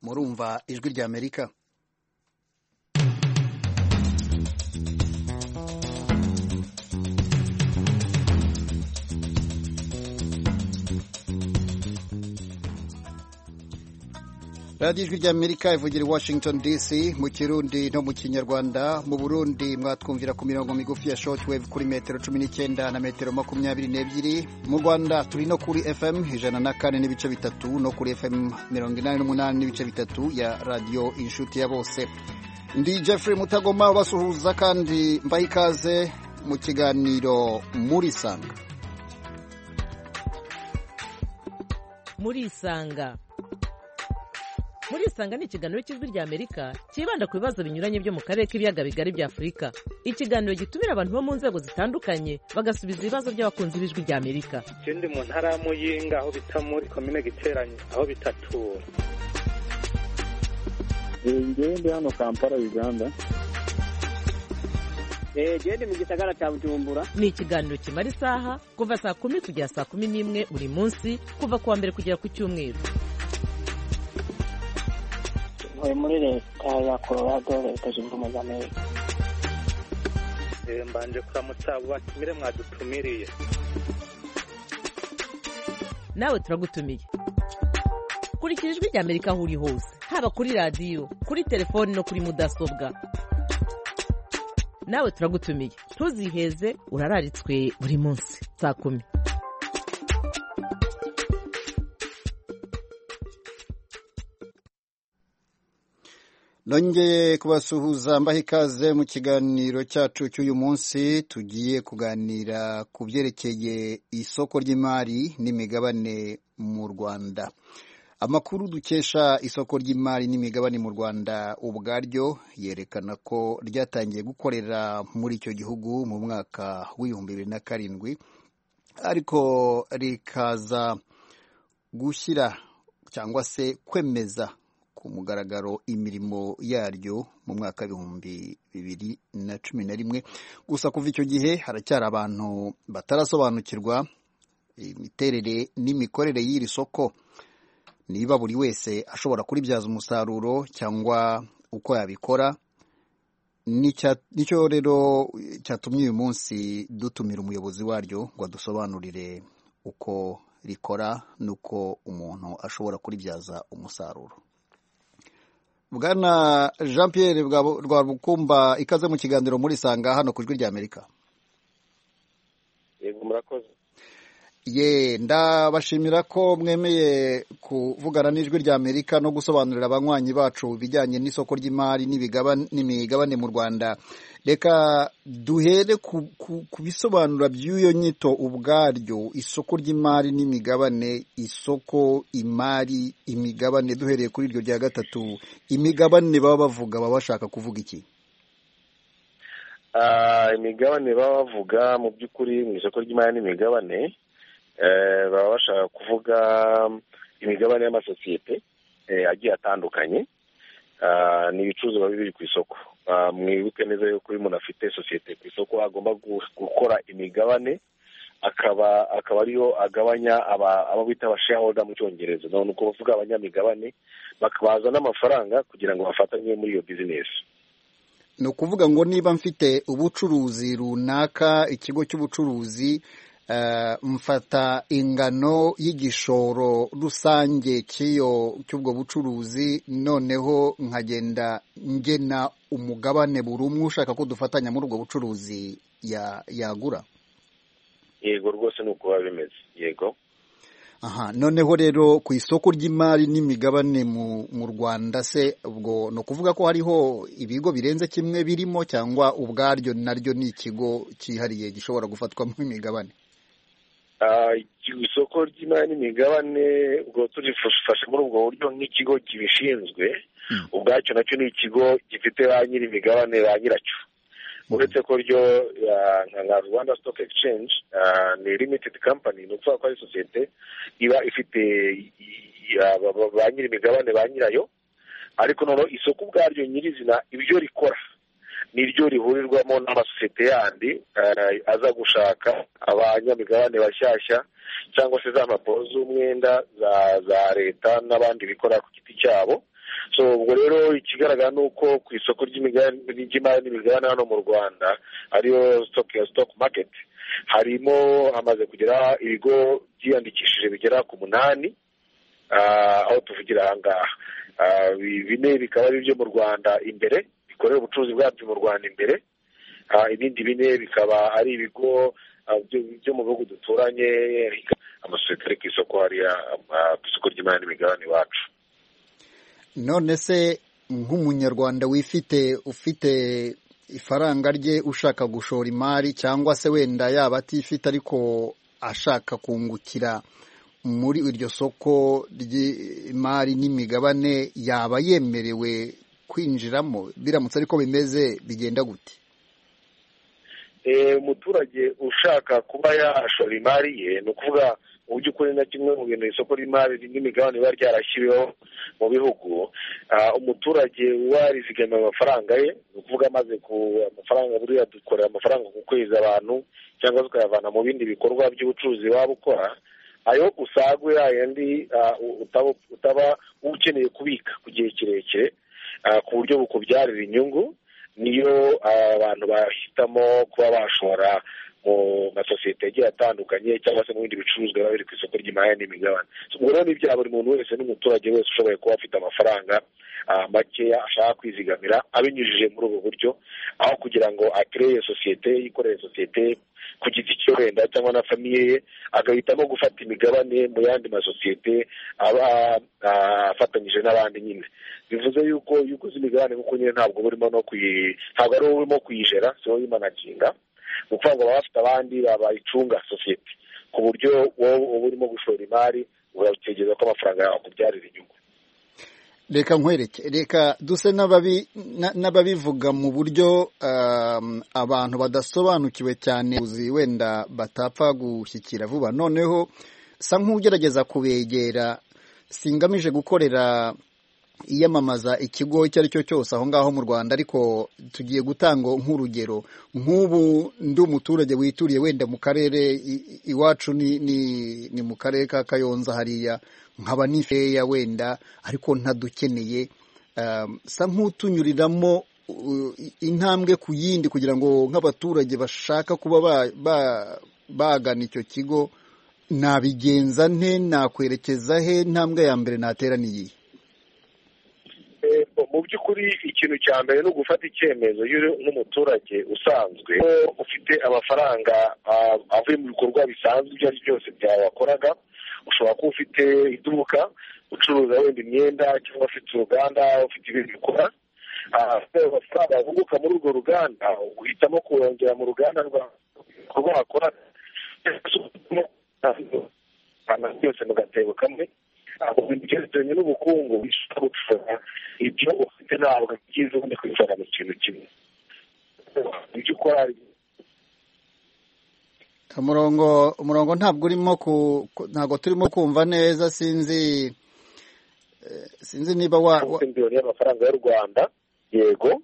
murumva ijwi rya Amerika. Radio Ijwi rya Amerika ivugira i Washington DC mu Kirundi no mu Kinyarwanda. Mu Burundi mwatwumvira ku mirongo migufi ya shortwave kuri metero 19 na metero 22. Mu Rwanda turi no kuri FM 104.3 no kuri FM 88.3 ya Radio Inshuti ya Bose. Ndi Jeffrey Mutagoma basuhuza kandi mbaye ikaze mu kiganiro Murisanga. Murisanga ni ikiganiro cy'ijwi rya Amerika kibanda ku bibazo binyuranye byo mu karere k'ibiyaga bigari bya Afurika. Ikiganiro gitumira abantu bo mu nzego zitandukanye bagasubiza ibibazo by'abakunzi b'ijwi rya Amerika. Ikindi mu ntara ya Muyinga aho bita muri komine Giteranye aho bitatura. Ngende hano Kampala Uganda. Gende mu gisagara cya Bujumbura. Ni ikiganiro kimara isaha kuva saa 10 kugera saa 11 buri munsi kuva kuwa mbere kugera ku cyumweru. Muri leta ya Colorado leta zunze ubumwe za Amerika. Mbanje kuramutsa batumire mwadutumiriye. Nawe turagutumiye. Kurikira ijwi rya Amerika aho uri hose, haba kuri radio, kuri telefone no kuri mudasobwa. Nawe turagutumiye. Ntuziheze urararitswe buri munsi saa 10. Nongeye kubasuhuza mbaha ikaze mu kiganiro cyacu cy'uyu munsi. Tugiye kuganira ku byerekeye isoko ry'imari n'imigabane mu Rwanda. Amakuru dukesha isoko ry'imari n'imigabane mu Rwanda ubwaryo yerekana ko ryatangiye gukorera muri icyo gihugu mu mwaka w'2007 ariko rikaza gushyira cyangwa se kwemeza ku mugaragaro imirimo yaryo mu mwaka 2011. Gusa kuva icyo gihe haracyari abantu batarasobanukirwa imiterere n'imikorere y'iri soko, niba buri wese ashobora kuribyaza umusaruro cyangwa uko yabikora. Nicyo rero cyatumye uyu munsi dutumira umuyobozi waryo ngo adusobanurire uko rikora n'uko umuntu ashobora kuribyaza umusaruro. Bwana Jean Pierre Rwabukumba, ikaze mu kiganiro Murisanga hano ku ijwi rya Amerika. Yego murakoze. Ndabashimira ko mwemeye kuvugana n'ijwi rya Amerika no gusobanurira abanywanyi bacu bijyanye n'isoko ry'imari n'imigabane mu Rwanda. Reka duhere ku bisobanura by'uyo nyito ubwaryo, isoko ry'imari n'imigabane, isoko, imari, imigabane. Duhereye kuri iryo rya gatatu, imigabane baba bavuga baba bashaka kuvuga iki? Imigabane baba bavuga mu by'ukuri mu isoko ry'imari n'imigabane baba bashaka kuvuga imigabane y'amasosiyete agiye atandukanye n'ibicuruzwa biri ku isoko. Mwibuke neza yuko umuntu afite sosiyete ku isoko agomba gukora imigabane, akaba ariyo agabanya abo bita abashareholder mu Cyongereza. None uko bavuga abanyamigabane bakabaza n'amafaranga kugira ngo bafatanye muri iyo business. Ni ukuvuga ngo niba mfite ubucuruzi runaka, ikigo cy'ubucuruzi, mfata ingano y'igishoro rusange cy'ubwo bucuruzi, noneho nkagenda ngena umugabane buri umwe ushaka ko dufatanya muri ubwo bucuruzi yagura. Yego rwose nuko biba bimeze. Yego. Aha, noneho rero ku isoko ry'imari n'imigabane mu Rwanda se ubwo no kuvuga ko hariho ibigo birenze kimwe birimo, cyangwa ubwaryo naryo ni ikigo cyihariye gishobora gufatwamo imigabane? Isoko ry'imari n'imigabane ubwo turifashe muri ubwo buryo nk'ikigo kibishinzwe, ubwacyo nacyo ni ikigo gifite ba nyiri imigabane ba nyiracyo. Uretse ko ryo nka Rwanda Stock Exchange ni limited company, ni ukuvuga ko ari sosiyete iba ifite ba nyiri imigabane ba nyirayo, ariko noneho isoko ubwaryo nyirizina ibyo rikora niryo rihurirwamo n'amasosiyete yandi aza gushaka abanyamigabane bashyashya cyangwa se za mpapuro z'umwenda za leta n'abandi bikora ku giti cyabo. so ubwo rero ikigaragara ni uko ku isoko ry'imari n'imigabane hano mu Rwanda ariyo stock market hamaze kugera ibigo byiyandikishije bigera ku 8 aho tuvugira aha ngaha 4 bikaba ari ibyo mu Rwanda imbere bikorera ubucuruzi bwabyo mu Rwanda imbere, ibindi 4 bikaba ari ibigo byo mu bihugu duturanye, amasosiyete ari ku isoko hariya ku isoko ry'imari n'imigabane iwacu. None se nk'umunyarwanda ufite ifaranga rye ushaka gushora imari, cyangwa se wenda yaba atifite ariko ashaka kungukira muri iryo soko ry'imari n'imigabane, yaba yemerewe kwinjiramo? Biramutse ariko bimeze bigenda gute? Umuturage ushaka kuba yashora imari ye, ni ukuvuga mu by'ukuri na kimwe mu bintu isoko ry'imari n'imigabane biba ryarashyiriweho mu bihugu, umuturage warizigama amafaranga ye, ni ukuvuga amaze ku amafaranga, buriya dukorera amafaranga ku kwezi abantu, cyangwa tukayavana mu bindi bikorwa by'ubucuruzi waba ukora, ayo usagwe yandi utaba ukeneye kubika ku gihe kirekire ku buryo bukubyarira inyungu, niyo abantu bahitamo kuba bashora mu masosiyete agiye atandukanye cyangwa se mu bindi bicuruzwa biba biri ku isoko ry'imari n'imigabane. Ubwo rero ni ibya buri muntu wese n'umuturage wese ushoboye kuba afite amafaranga makeya ashaka kwizigamira abinyujije muri ubu buryo, aho kugira ngo akreye sosiyete, yikorere sosiyete ku giti cye wenda cyangwa na famiye ye, agahitamo gufata imigabane mu yandi masosiyete aba afatanyije n'abandi. Nyine bivuze yuko uzi imigabane kuko nyine ntabwo burimo ntabwo ari urimo kuyijera, si wowe uyimanaginga, ni ukuvuga ngo baba bafite abandi bayicunga sosiyete, ku buryo wowe uba urimo gushora imari urategereza ko amafaranga yawe akubyarira inyungu. Reka duse n'ababivuga mu buryo abantu badasobanukiwe cyane, wenda batapfa gushyikira vuba. Noneho sa nk'ugerageza kubegera, singamije gukorera iyamamaza ikigo icyo ari cyo cyose aho ngaho mu Rwanda, ariko tugiye gutanga nk'urugero. Nk'ubu ndi umuturage wituriye wenda mu karere iwacu ni mu karere ka Kayonza hariya, nkaba nifeya wenda ariko ntadukeneye, sa nk'utunyuriramo intambwe ku yindi kugira ngo nk'abaturage bashaka kuba bagana icyo kigo, nabigenza nte, nakwerekeza he, intambwe ya mbere natera niyi? Mu by'ukuri ikintu cya mbere ni ugufata icyemezo nk'umuturage usanzwe ufite amafaranga avuye mu bikorwa bisanzwe ibyo ari byo byose byawe wakoraga. Ushobora kuba ufite iduka ucuruza wenda imyenda, cyangwa ufite uruganda ufite ibintu ukora, amafaranga avunguka muri urwo ruganda uhitamo kuyongera mu ruganda rw'ibikorwa wakora byose mu gatebo kamwe. Ibintu byerekeranye n'ubukungu bishobora gushora ibyo ufite ntabwo byiza ubundi kwishora mu kintu kimwe. Ibyo ukora umurongo ntabwo turimo kumva neza, sinzi niba miliyoni y'amafaranga y'u Rwanda, yego,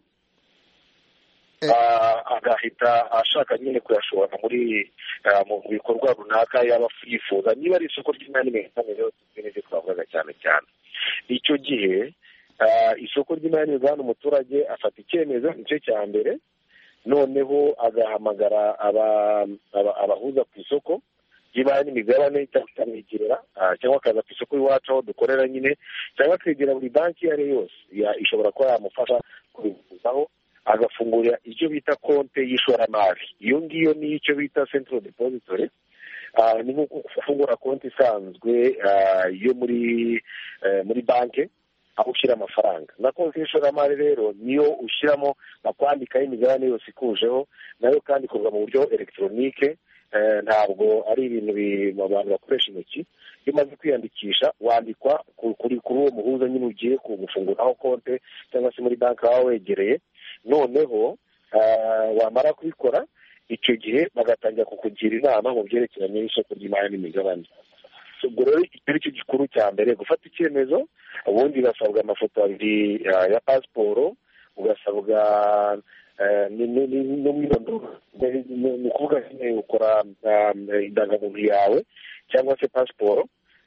agahita ashaka nyine kuyashora mu bikorwa runaka yaba yifuza, niba ari isoko ry'imari n'imigabane n'ibyo twavugaga cyane cyane. Icyo gihe isoko ry'imari n'imigabane umuturage afata icyemezo, nicyo cya mbere, noneho agahamagara abahuza ku isoko ry'imari n'imigabane cyangwa akamwegerera, cyangwa akaza ku isoko iwacu aho dukorera nyine, cyangwa akegera buri banki iyo ari yo yose ishobora kuba yamufasha kubivuzaho, agafungura icyo bita konte y'ishoramari. Iyo ngiyo ni icyo bita central depository, ni nko gufungura konti isanzwe yo muri banki, aho ushyira amafaranga. Na konti y'ishoramari rero niyo ushyiramo bakwandikaho imigabane yose ikujeho, nayo kandi ikorwa mu buryo elegitoronike, ntabwo ari ibintu abantu bakoresha intoki. Iyo umaze kwiyandikisha wandikwa kuri uwo muhuza nyine ugiye gufunguraho konti, cyangwa se muri banki waba wegereye. Noneho wamara kubikora, icyo gihe bagatangira kukugira inama mu byerekeranye n'isoko ry'imari n'imigabane. Ubwo rero icyo ari cyo gikuru cya mbere, gufata icyemezo. Ubundi ugasabwa amafoto abiri ya pasiporo, ugasabwa n'umwirondoro, ni ukuvuga nyine ukora indangamuntu yawe cyangwa se pasiporo,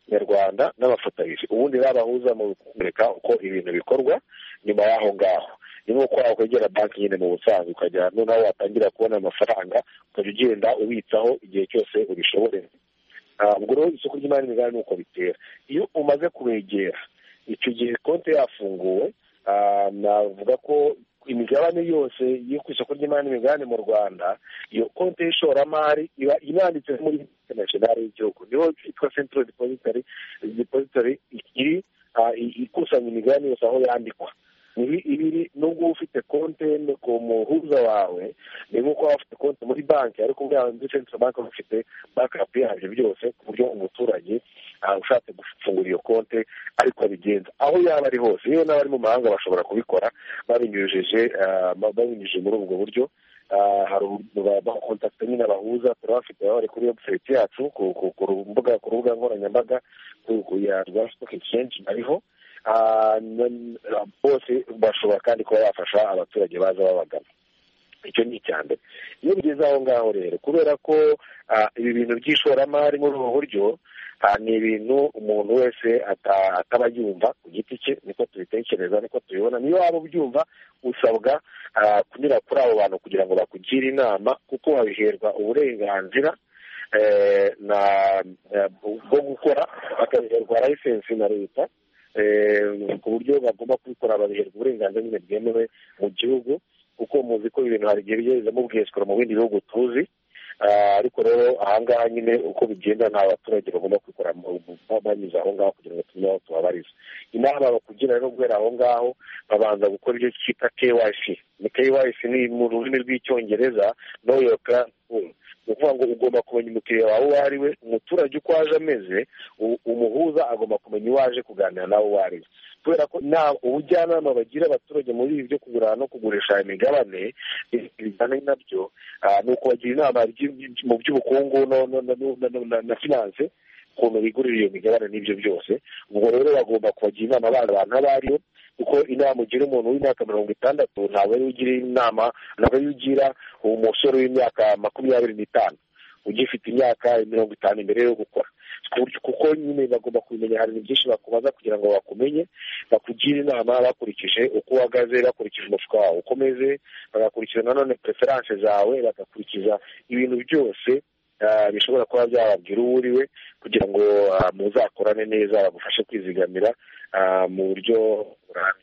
nyarwanda n'abafatanyije, ubundi rero abahuza mu kumurika uko ibintu bikorwa. Nyuma y'aho ngaho ni nk'uko wakwegera banki nyine mu busanzwe ukajya noneho watangira kubona amafaranga ukajya ugenda ubitsaho igihe cyose ubishoboreye. Ubwo rero isoko ry'imari n'imigabane ni uko bitera. Iyo umaze kubegera icyo gihe konti yafunguwe, navuga ko imigabane yose yo ku isoko ry'imari n'imigabane mu Rwanda, iyo konti y'ishoramari iba inanditse muri international y'igihugu, niho yitwa Central Depository iri ikusanya imigabane yose aho yandikwa. Ibiri nubwo ufite konti ku muhuza wawe ni nk'uko waba ufite konti muri banki, ariko muri Central Bank ufite backup yabyo byose, ku buryo umuturage ushatse gufungura iyo konti ariko abigenza aho yaba ari hose. Iyo n'abari mu mahanga bashobora kubikora babinyujije muri ubwo buryo. Hari abakontakita nyine abahuza turabafite, bari kuri website yacu ku rubuga nkoranyambaga ya Rwanda Stock Exchange bariho. Bose bashobora kandi kuba bafasha abaturage baza babagana. Icyo ni icya mbere. Iyo bigeze aho ngaho rero, kubera ko ibi bintu by'ishoramari muri ubu buryo ni ibintu umuntu wese ataba yumva ku giti cye, niko tubitekereza, niko tubibona. Niyo waba ubyumva usabwa kunyura kuri abo bantu kugira ngo bakugire inama, kuko babiherwa uburenganzira bwo gukora, bakabiherwa license na leta, ku buryo bagomba kubikora babiherwa uburenganzira nyine bwemewe mu gihugu, kuko muzi ko ibintu hari igihe bigezemo ubwesukoro mu bindi bihugu tuzi. Ariko rero ahangaha nyine uko bigenda nta baturage bagomba kwikora banyuze aho ngaho kugira ngo tumenye aho tubabariza. Inama bakugira rero guhera aho ngaho babanza gukora ibyo cyita KYC. KYC ni mu rurimi rw'icyongereza know your client. Ni ukuvuga ngo ugomba kumenya umukiriya wawe uwo ari we, umuturage uko aje ameze, umuhuza agomba kumenya uwo aje kuganira nawe uwo ari we. Kubera ko ubujyanama bagira abaturage muri ibi byo kugura no kugurisha imigabane bijyanye nabyo, ni uko bagira inama mu by'ubukungu na finance, ukuntu bigurira iyo migabane n'ibyo byose. Ubwo rero bagomba kubagira inama abantu abo ari bo, kuko inama ugira umuntu w'imyaka 60 ntabwo ari ugira inama, ntabwo ari ugira umusore w'imyaka 25 ugifite imyaka 50 imbere yo gukora, kuko nyine bagomba kubimenya. Hari byinshi bakubaza kugira ngo bakumenye, bakugire inama bakurikije uko uhagaze, bakurikije umufuka wawe uko umeze, bagakurikiza nanone preference zawe, bagakurikiza ibintu byose bishobora kuba byababwira uwo uri we, kugira ngo muzakorane neza, bagufashe kwizigamira mu buryo burambye.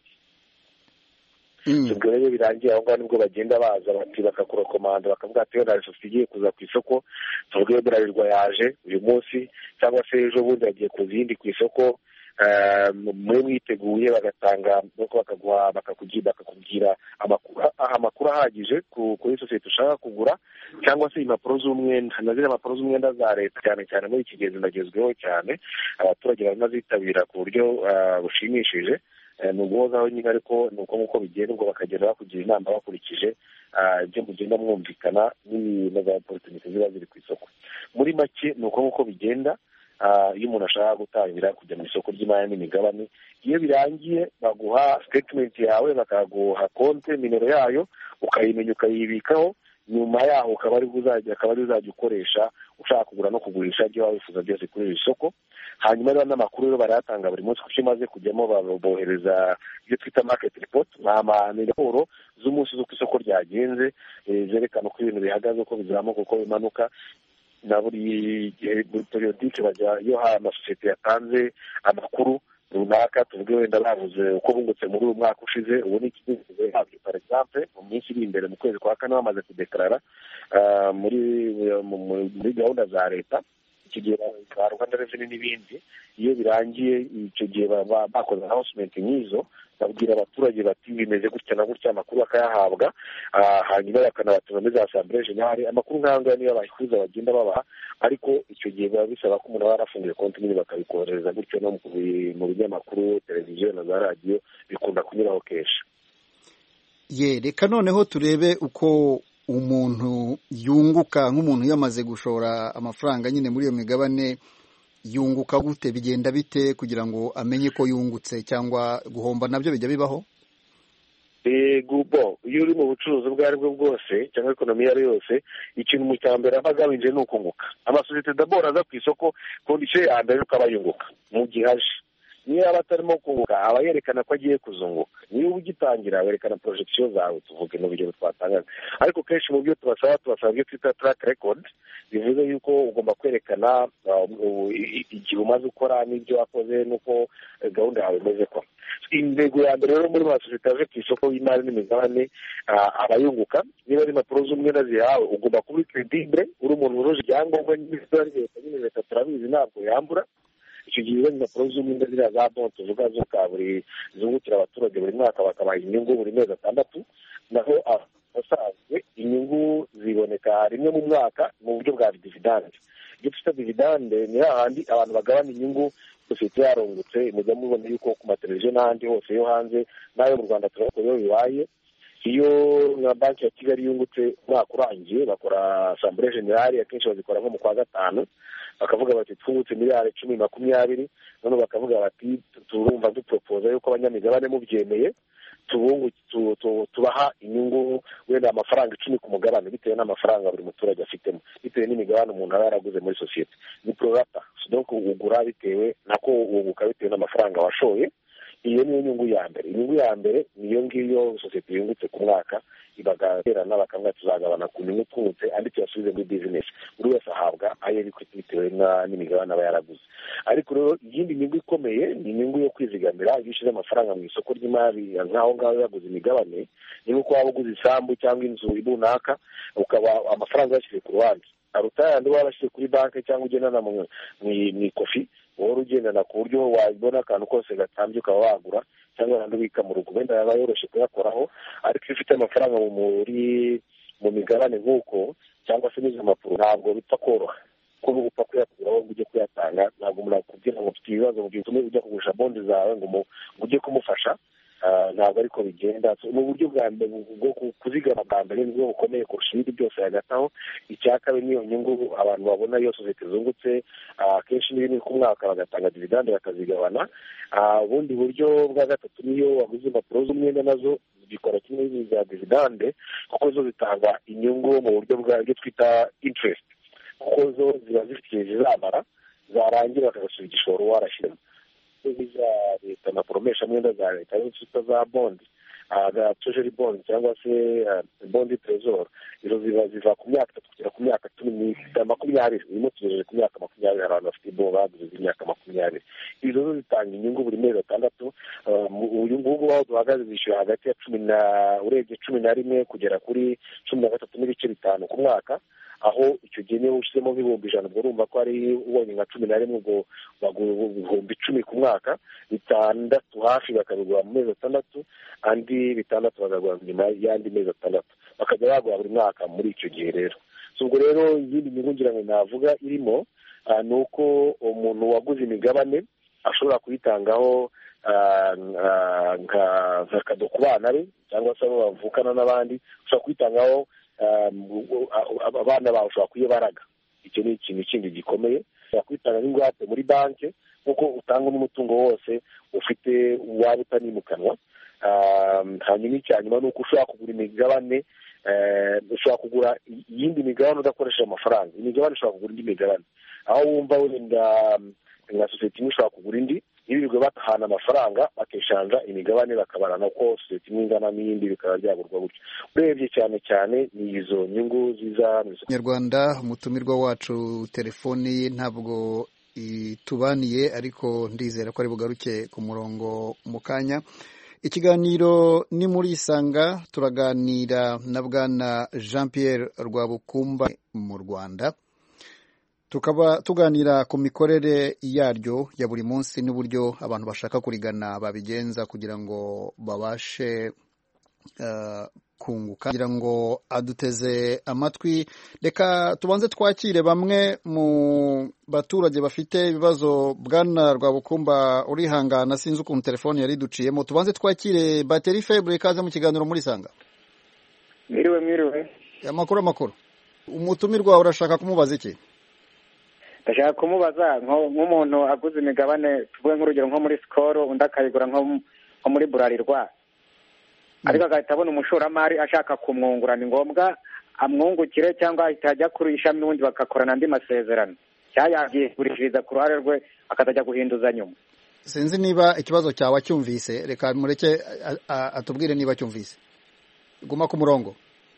Ubwo rero birangiye aho ngaho nibwo bagenda baza bati bakakurekomanda, bakavuga ati na sosiyete igiye kuza ku isoko, tuvuge Bralirwa yaje uyu munsi cyangwa se ejo bundi yagiye kuza iyindi ku isoko, muri mwiteguye, bagatanga nuko bakakubwira amakuru ahagije kuri sosiyete ushaka kugura, cyangwa se impapuro z'umwenda. Na ziriya impapuro z'umwenda za leta cyane cyane muri iki gihe zinagezweho cyane, abaturage baranazitabira ku buryo bushimishije. Ni uguhozaho nyine, ariko ni uko nk'uko bigenda, ubwo bakagenda bakugira inama bakurikije ibyo mugenda mwumvikana n'ibintu za oporutunite ziba ziri ku isoko. Muri make ni uko nk'uko bigenda. Iyo umuntu ashaka gutangira kujya mu isoko ry'imari n'imigabane, iyo birangiye baguha statement yawe, bakaguha konti nimero yayo, ukayimenya ukayibikaho. Nyuma yaho ukaba ari uzajya ukoresha ushaka kugura no kugurisha ibyo waba wifuza byose kuri iri soko. Hanyuma rero n'amakuru rero barayatanga buri munsi, kuko imaze kujyamo bohereza ibyo twita market report, ni raporo z'umunsi z'uko isoko ryagenze, zerekana uko ibintu bihagaze, uko bizamuka, uko bimanuka. Na buri periodike bajya, iyo amasosiyete yatanze amakuru runaka, tuvuge wenda bavuze uko bungutse muri uyu mwaka ushize, ubu ni ikigejeje habyo par exemple mu minsi iri imbere mu kwezi kwa kane bamaze kudekarara muri gahunda za leta, icyo gihe za Rwanda Revenue n'ibindi. Iyo birangiye icyo gihe bakoze announcement nk'izo, babwira abaturage bati bimeze gutya na gutya, amakuru bakayahabwa, hanyuma bakanabatuza muri za assemblée générale. Amakuru nk'aya niyo abahuza bagenda babaha, ariko icyo gihe biba bisaba ko umuntu aba yarafunguye konti nyine bakabikohereza gutyo no mu binyamakuru, televiziyo na za radiyo, bikunda kunyuraho kenshi. Reka noneho turebe uko umuntu yunguka, nk'umuntu yamaze gushora amafaranga nyine muri iyo migabane, yunguka gute? Bigenda bite kugira ngo amenye ko yungutse, cyangwa guhomba nabyo bijya bibaho? Gubo iyo uri mu bucuruzi ubwo ari bwo bwose cyangwa ekonomi iyo ari yose, ikintu mu cyambere aba agamije ni ukunguka. Amasosiyete daboro aza ku isoko kondisiyo ya mbere nuko aba yunguka mu gihe aje. Niyo yaba atarimo kunguka aba yerekana ko agiye kuzunguka. Niyo ugitangira werekana porojegisiyo zawe, tuvuge n'urugero twatangaga. Ariko kenshi mu byo tubasaba ibyo twita track record, bivuze yuko ugomba kwerekana igihe umaze ukora n'ibyo wakoze n'uko gahunda yawe imeze kwa. Intego ya mbere rero muri masosiyete aje ku isoko y'imari n'imigabane abayunguka, niba ari impapuro z'umwenda zihawe ugomba kuba uri credibile, uri umuntu wujuje ibyangombwa nyine leta turabizi ntabwo yambura. Icyo gihe izo impapuro z'umwenda ziriya za bon tuvuga zuka buri zungukira abaturage buri mwaka bakabaha inyungu buri mezi 6, naho abasanzwe inyungu ziboneka rimwe mu mwaka mu buryo bwa dividende. Iyo twita dividende ni hahandi abantu bagabana inyungu sosiyete yarungutse. Mujya mubona yuko ku mateleviziyo n'ahandi hose yo hanze n'ayo mu Rwanda turabona iyo bibaye. Iyo nka banki ya Kigali yungutse umwaka urangiye bakora asambure generale, akenshi bazikora nko mu kwa gatanu, bakavuga bati twungutse miliyari 10-20, none bakavuga bati turumva duporopoza yuko abanyamigabane mubyemeye tubaha inyungu wenda amafaranga 10 ku mugabane bitewe n'amafaranga buri muturage afitemo, bitewe n'imigabane umuntu aba yaraguze muri sosiyete. Ni prorata, donc ugura bitewe nako uguka bitewe n'amafaranga washoye. Iyo niyo nyungu ya mbere. Inyungu ya mbere niyo ngiyo sosiyete yungutse ku mwaka, ibagaterana bakavuga tuzagabana ku nyungu twungutse andi tuyasubize muri business. Buri wese ahabwa ayo bitewe n'imigabane aba yaraguze. Ariko rero iyindi nyungu ikomeye ni inyungu yo kwizigamira. Iyo ushyize amafaranga mu isoko ry'imari nk'aho ngaho yaguze imigabane, ni uko waba uguze isambu cyangwa inzu runaka, ukaba amafaranga yashyize ku ruhande aruta yandi waba washyize kuri banki cyangwa ugendana mu ikofi, wowe ugendana ku buryo wabona akantu kose gatambye ukaba wagura, cyangwa ahandi ubika mu rugo wenda yaba yoroshye kuyakoraho. Ariko iyo ufite amafaranga mu migabane nk'uko cyangwa se n'izo mpapuro, ntabwo bipfa koroha ko upfa kuyakuraho ngo ujye kuyatanga. Ntabwo umuntu akubwira ngo ufite ibibazo mu gihe utume ujya kugurisha bondi zawe ngo ujye kumufasha. Ntabwo ariko bigenda. Ni uburyo bwa mbere bwo kuzigama bwa mbere nibwo bukomeye kurusha ibindi byose hagataho. Icya kabiri niyo nyungu abantu babona iyo sosiyete zungutse, akenshi n'ibindi ku mwaka bagatanga dividende bakazigabana. Ubundi buryo bwa gatatu niyo waguze impapuro z'umwenda, nazo zikora kimwe n'iza dividende, kuko zo zitanga inyungu mu buryo bw'ibyo twita interest, kuko zo ziba zifite igihe zizamara, zarangira bakagasubiza igishoro warashyiramo. Za leta na poromesha mwenda za leta arizo twita za bondi, za treasury bond cyangwa se bondi trezor, izo ziva ku myaka 3 kugera ku myaka 20. Urimo tugejeje ku myaka 20, hari abantu bafite bo baguze imyaka 20. Izo zo zitanga inyungu buri mezi 6. Uyu ngubu aho duhagaze zishyura hagati ya 11 kugera kuri 13.5 ku mwaka, aho icyo gihe niba ushyizemo nk'ibihumbi 100 ubwo urumva ko ari ubonye nka 11 ubwo bagura ibihumbi 10 ku mwaka. 6 hafi bakabigura mu mezi 6, andi 6 bakagura nyuma y'andi mezi 6, bakajya bagura buri mwaka muri icyo gihe rero. Ubwo rero iyindi nyungu ngira ngo navuga irimo ni uko umuntu waguze imigabane ashobora kuyitangaho nka kado ku bana be cyangwa se abo bavukana n'abandi, ushobora kuyitangaho abana bawe, ushobora kuyibaraga. Icyo ni ikintu kindi gikomeye. Ushobora kwitanga n'ingwate muri banki nk'uko utanga n'umutungo wose ufite waba utanimukanwa. Hanyuma icyanyuma ni uko ushobora kugura imigabane, ushobora kugura iyindi migabane udakoresheje amafaranga. Imigabane ushobora kugura indi migabane, aho wumva wenda nka sosiyete imwe ushobora kugura indi, ibigo batahana amafaranga bakishanja imigabane bakabarana ko sosiyete imwe ingana n'iyindi, bikaba byagurwa gutyo. Urebye cyane cyane ni izo nyungu ziza mu Nyarwanda. Umutumirwa wacu telefoni ye ntabwo itubaniye, ariko ndizera ko ari bugaruke ku murongo mu kanya. Ikiganiro ni muri Isanga, turaganira na Bwana Jean Pierre Rwabukumba mu Rwanda. Tukaba tuganira ku mikorere yaryo ya buri munsi n'uburyo abantu bashaka kurigana babigenza kugira ngo babashe kunguka. Kugira ngo aduteze amatwi, reka tubanze twakire bamwe mu baturage bafite ibibazo. Bwana Rwabukumba urihangana, sinzi ukuntu telefone yari duciyemo. Tubanze twakire Bateri Febre, ikaze mu kiganiro muri Sanga. Mwiriwe. Amakuru. Umutumirwa urashaka kumubaza iki? Ndashaka kumubaza nk'umuntu aguze imigabane, tuvuge nk'urugero nko muri Skol, undi akayigura nko muri Burarirwa. ariko agahita abona umushoramari ashaka kumwungura, ni ngombwa amwungukire cyangwa ahita ajya kuri ishami n'ubundi bagakorana andi masezerano, cyangwa yagiye kugurishiriza ku ruhare rwe akazajya guhinduza nyuma. Sinzi niba ikibazo cyawe acyumvise, reka mureke atubwire niba acyumvise. Guma ku murongo.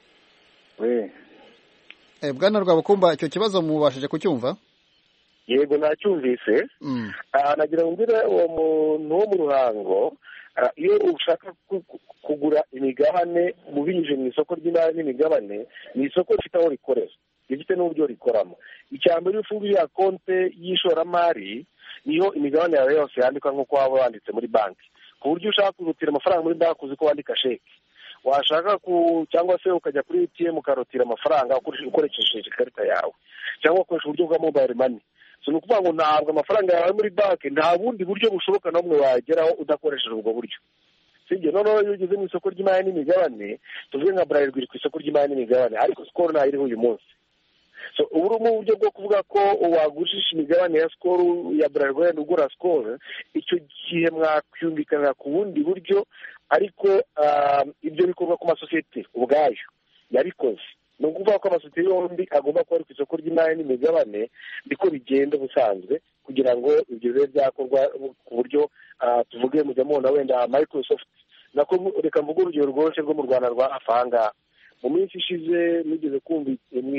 Bwana Rwabukumba, icyo kibazo mubashije kucyumva? Yego nacyumvise. Nagira ngo mbwire uwo muntu wo mu Ruhango, iyo ushaka kugura imigabane mubinyuje mu isoko ry'imari n'imigabane, ni isoko rifite aho rikorera, rifite n'uburyo rikoramo. Icya mbere, iyo ufunguye konte y'ishoramari, niho imigabane yawe yose yandikwa nk'uko waba wanditse muri banki, ku buryo ushaka kurutira amafaranga muri banki uzi ko wandika sheke, washaka cyangwa se ukajya kuri ATM ukarutira amafaranga ukoresheje ikarita yawe, cyangwa ukoresha uburyo bwa mobile money. So ni ukuvuga ngo ntabwo amafaranga yawe muri banki nta bundi buryo bushoboka na bumwe wageraho udakoresheje ubwo buryo. Sibyo, noneho iyo ugeze mu isoko ry'imari n'imigabane, tuvuge nka Bralirwa iri ku isoko ry'imari n'imigabane, ariko Skol ntayo iriho uyu munsi. So ubu mu buryo bwo kuvuga ko wagushisha imigabane ya Skol ya Bralirwa wenda ugura Skol, icyo gihe mwakwiyumvikanira ku bundi buryo, ariko ibyo bikorwa ku masosiyete ubwayo yabikoze. Ni ukuvuga ko amasosiyete yombi agomba kuba ari ku isoko ry'imari n'imigabane, niko bigenda ubusanzwe, kugira ngo ibyo bibe byakorwa ku buryo tuvuge mujya mubona wenda Microsoft. Nako reka mvuge urugero rworoshye rwo mu Rwanda rwa hafi aha ngaha. Mu minsi ishize nigeze kumva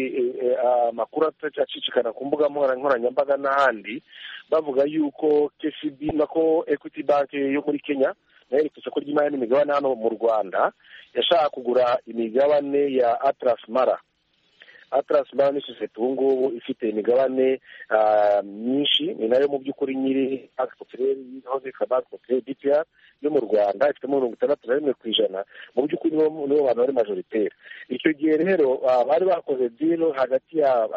amakuru acicikana ku mbuga nkoranyambaga n'ahandi, bavuga yuko KCB nako Equity Bank yo muri Kenya nayo iri ku isoko ry'imari n'imigabane hano mu Rwanda, yashaka kugura imigabane ya Atlas Mara. Atlas Mara ni sosiyete ubu ngubu ifite imigabane myinshi, ni nayo mu by'ukuri nyiri Bank Populaire yahoze yitwa Bank Populaire BPR yo mu Rwanda, ifitemo 61%. Mu by'ukuri nibo bantu bari majoritaire. Icyo gihe rero bari bakoze deal hagati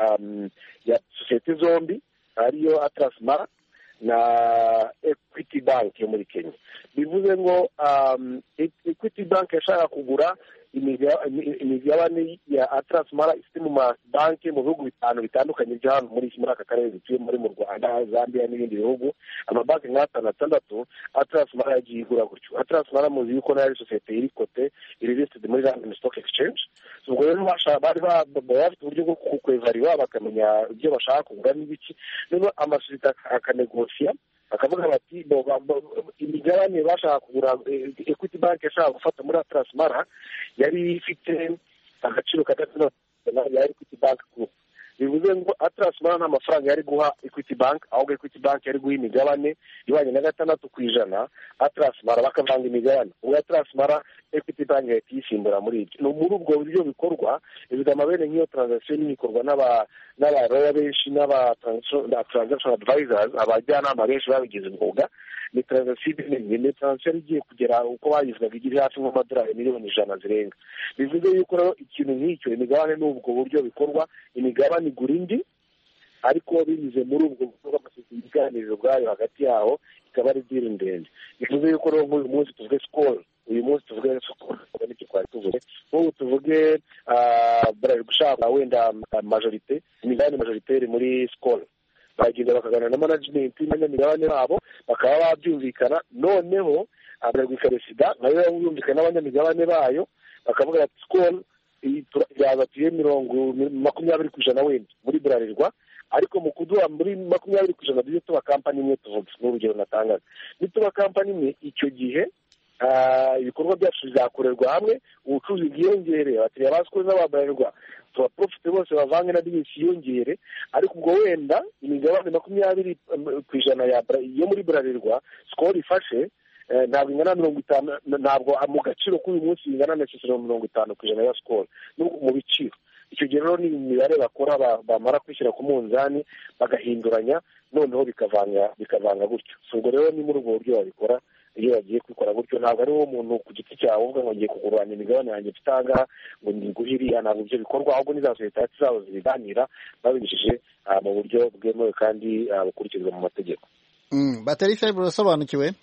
ya sosiyete zombi, ariyo Atlas Mara na Equity Bank yo muri Kenya. Bivuze ngo Equity Bank yashaka kugura imigabane ya Atlas Mara ifite mu mabanki mu bihugu 5 bitandukanye bya hano muri aka karere bituye muri mu Rwanda, Zambia n'ibindi bihugu. Amabanki nk'atandatu Atlas Mara yagiye igura gutyo. Atlas Mara muzi yuko nayo sosiyete iri kote, iri listed muri London Stock Exchange. So ubwo rero bari bafite uburyo bwo kukwevariwa bakamenya ibyo bashaka kugura n'ibiki. Noneho amasosiyete akanegosiya, bakavuga bati imigabane bashaka kugura, Equity Bank yashaka gufata muri Atlas Mara yari ifite agaciro kadafite ya Equity Bank Group. Bivuze ngo Atlas Mara nta mafaranga yari guha Equity Bank, ahubwo Equity Bank yari guha imigabane ibanye na 6%, Atlas Mara bakavanga imigabane. Ubwo Atlas Mara Equity Bank yahita yisimbura muri ibyo. No muri ubwo buryo bikorwa, bivuga amabene nk'iyo transaction ikorwa n'abaroya benshi transaction advisors, abajyanama benshi babigize umwuga. Ni transaction igiye kugera uko bayizwaga igiri hafi nk'amadolari miliyoni 100 zirenga. Bivuze yuko rero ikintu nk'icyo imigabane n'ubwo buryo bikorwa, imigabane igura indi, ariko binyuze muri ubwo buryo bw'amasosiyete ibiganiro bwayo hagati yaho, ikaba ari deal ndende. Bivuze yuko rero nk'uyu munsi tuvuge Skol, uyu munsi tuvuge Skol n'icyo twari tuvuge, nk'ubu tuvuge Bralirwa gushaka wenda majorite, imigabane majoritaire muri Skol, bagenda bakaganira na management n'abanyamigabane babo, bakaba babyumvikana. Noneho Bralirwa ikaresida nayo yumvikana n'abanyamigabane bayo, bakavuga ati Skol yazatuye 20% wenda muri Bralirwa, ariko mu kuduha muri 20% byo tuba company imwe tuvuga n'urugero natangaza. Nituba company imwe, icyo gihe ibikorwa byacu bizakorerwa hamwe, ubucuruzi bwiyongere, abakiriya ba Skol n'ababralirwa tuba profite bose bavange na business yiyongere. Ariko ubwo wenda imigabane 20% yo muri Bralirwa Skol ifashe ntabwo ingana 50, ntabwo mu gaciro k'uyu munsi ingana na 50% ya Skol mu biciro. Icyo gihe rero ni imibare bakora, bamara kwishyira ku munzani bagahinduranya, noneho bikavanga gutyo. So ubwo rero ni muri ubwo buryo babikora. Iyo bagiye kwikora gutyo, ntabwo ari wo muntu ku giti cyawe uvuga ngo ngiye kuguranya imigabane yanjye mfite aha ngo niguhiriya, ntabwo ibyo bikorwa, ahubwo n'iza sosiyete zabo zibiganira babinyujije mu buryo bwemewe kandi bukurikizwa mu mategeko. Bateri Fibre urasobanukiwe?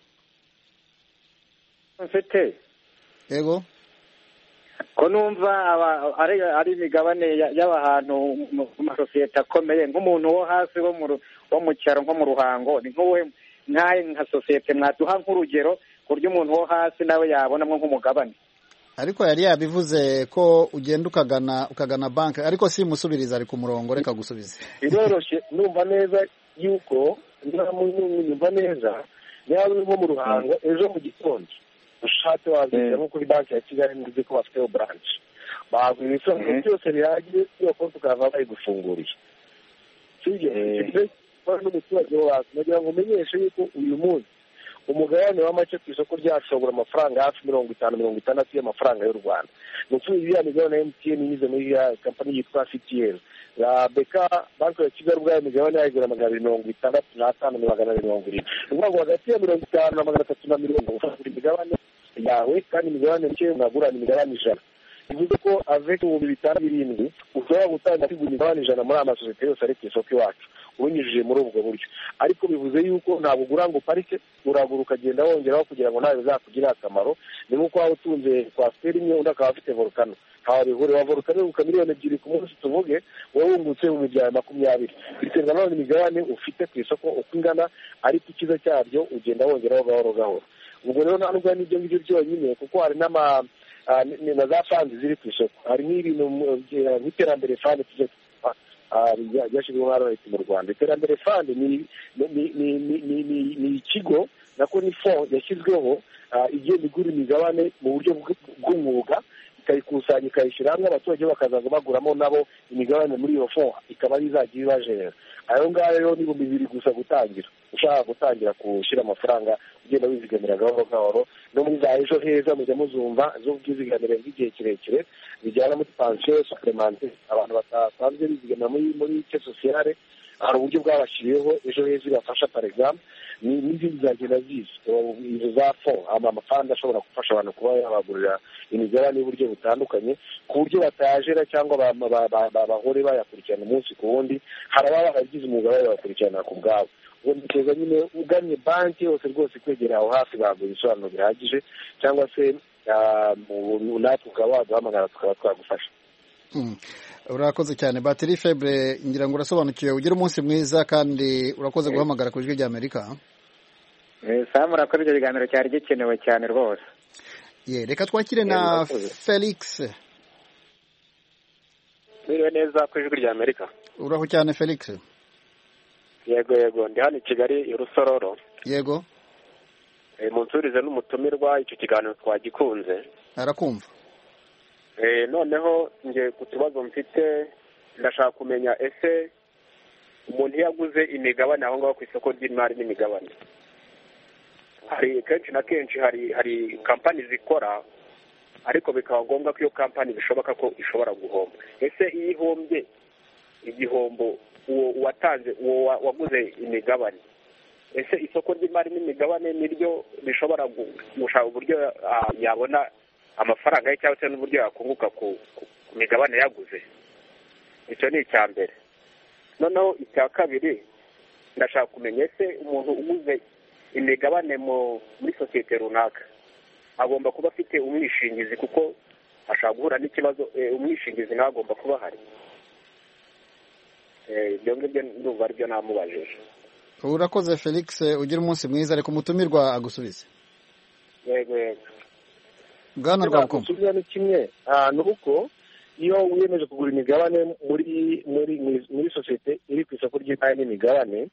Mfite. Yego. Ko numva ari imigabane y'abantu mu masosiyete akomeye, nk'umuntu wo hasi wo mu cyaro nko mu Ruhango, ni nk'uwe nka sosiyete mwaduha nk'urugero ku buryo umuntu wo hasi nawe yabonamo nk'umugabane. ariko yari yabivuze ko ugenda ukagana banki, ariko simusubiriza ari ku murongo, reka gusubize. biroroshye numva neza yuko nyumva neza niba uri nko mu Ruhango ejo mu gitondo ushatse wazishyira nko kuri banki ya Kigali nzi ko bafiteho branch baguha ibisobanuro byose bihagije iyo konti ukava bayigufunguriye. sibyo n'umuturage wawe nagira ngo umenyeshe yuko uyu munsi umugabane w'amake ku isoko ryacu ugura amafaranga hafi 50-60 y'amafaranga y'u Rwanda. ni ukuvuga iriya migabane ya MTN inyuze muri ya kampani yitwa CTL, ya beka banki ya Kigali ubwayo migabane yayigura 255,270. ni ukuvuga ngo hagati ya 50 na 340 ufata imigabane yawe, kandi imigabane mike unagura ni imigabane 100. bivuze ko avec 5,7 ushobora gutanga kugura imigabane 100 muri amasosiyete yose ari ku isoko iwacu ubinyujije muri ubwo buryo. ariko bivuze yuko ntabwo ugura ngo parike, uragura ukagenda wongeraho kugira ngo nawe bizakugirire akamaro. ni nk'uko waba utunze kwasiteri imwe undi akaba afite volcano, ntawe bihuriye. wa volcano uka miliyoni 2 ku munsi tuvuge, wowe wungutse mu byawe 20. biterwa n'aho imigabane ufite ku isoko uko ingana, ariko ikiza cyabyo ugenda wongeraho gahoro gahoro. ubwo rero nta nubwo n'ibyo ngibyo byonyine, kuko hari na za fandi ziri ku isoko. hari n'ibintu nk'iterambere fandi tujya ryashyizweho na leta mu Rwanda. iterambere fandi ni ikigo nako ni fond yashyizweho igenda igura imigabane mu buryo bw'umwuga, ikayikusanya ikayishyira hamwe, abaturage bakazaza baguramo nabo imigabane muri iyo fond, ikaba ari izajya ibajenera. ayo ngayo rero ni 2,000 gusa gutangira. ushaka gutangira gushyira amafaranga ugenda wizigamira gahoro gahoro. no muri za ejo heza mujya muzumva z'ubwizigamire bw'igihe kirekire bijyana muri pension supplémentaire, abantu batasanzwe bizigamira muri caisse sociale. hari uburyo bwabashyiriyeho ejo heza ibafasha par exemple, n'izindi zagenda ziza izo za fond, amafaranga ashobora gufasha abantu kuba yabagurira imigabane y'uburyo butandukanye, ku buryo batajera cyangwa bahore bayakurikirana umunsi ku wundi. hari ababa baragize umwuga bayakurikirana ku bwabo. ubwo niteza nyine uganye banki yose rwose kwegera aho hafi baguha ibisobanuro bihagije, cyangwa se natwe ukaba waduhamagara tukaba twagufasha. urakoze cyane Batiri Febre, ngira ngo urasobanukiwe. ugira umunsi mwiza kandi urakoze guhamagara ku Ijwi ry'Amerika. Sam, urakoze, icyo kiganiro cyari gikenewe cyane rwose. reka twakire na Felix. Mwiriwe neza ku Ijwi ry'Amerika. uraho cyane Felix. yego ndi hano i Kigali i Rusororo. yego munsurize n'umutumirwa, icyo kiganiro twagikunze. arakumva. noneho nge ku tubazo mfite, ndashaka kumenya ese umuntu iyo yaguze imigabane aho ngaho ku isoko ry'imari n'imigabane, hari kenshi na kenshi hari kampani zikora, ariko bikaba ngombwa ko iyo kampani bishoboka ko ishobora guhomba. ese iyo ihombye, igihombo uwo waguze imigabane, ese isoko ry'imari n'imigabane niryo bishobora gushaka uburyo yabona amafaranga ye, cyangwa se n'uburyo yakunguka ku migabane yaguze? icyo ni icya mbere. noneho icya kabiri, ndashaka kumenya ese umuntu uguze imigabane muri sosiyete runaka agomba kuba afite umwishingizi, kuko ashaka guhura n'ikibazo, umwishingizi nawe agomba kuba ahari. ibyo ngibyo ndumva aribyo namubajije. urakoze Felix, ugira umunsi mwiza. reka umutumirwa agusubize. yego bwana Rwabukumva. gusubiza ni kimwe, ni uko iyo wiyemeje kugura imigabane muri sosiyete iri ku isoko ry'imari n'imigabane,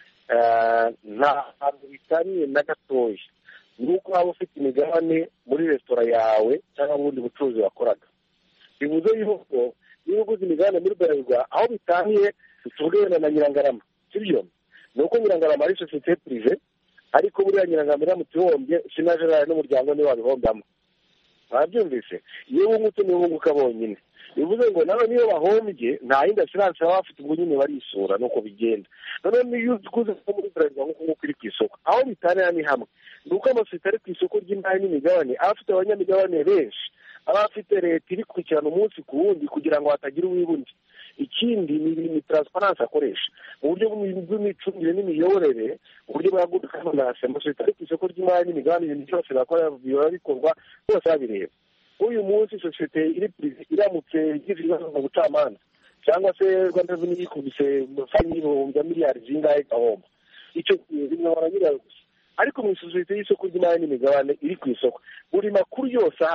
ntabwo bitaniye na gatoya nuko waba ufite imigabane muri resitora yawe cyangwa ubundi bucuruzi wakoraga. bivuze yuko niba uguze imigabane muri Bralirwa, aho bitaniye tuvuge na Nyirangarama, sibyo? ni uko Nyirangarama ari sosiyete pirive, ariko buriya Nyirangarama iramutse ihombye sinajerari n'umuryango niwe wabihombamo. barabyumvise? iyo wungutse niwe wunguka bonyine. bivuze ngo nawe niyo bahombye nta yindi asiranse baba bafite, ubwo nyine barisura, nuko bigenda. noneho niyo uguze muri Bralirwa nk'uko iri ku isoko, aho bitanira ni hamwe. ni uko amasosiyete ari ku isoko ry'imari n'imigabane aba afite abanyamigabane benshi, aba afite leta iri gukurikirana umunsi ku wundi kugira ngo hatagira uwibundi. ikindi ni transparency akoresha mu buryo bw'imicungire n'imiyoborere, uburyo bwa good governance. amasosiyete ari ku isoko ry'imari n'imigabane ibintu byose bakora biba bikorwa bose babireba. uyu munsi sosiyete iri iramutse igize ibibazo mu bucamanza, cyangwa se Rwanda Revenue yikubise fayini y'ibihumbi miliyari zingahe gahomba, icyo bimwabara nyirayo gusa. ariko mu isosiyete y'isoko ry'imari n'imigabane iri ku isoko, buri makuru yose ahari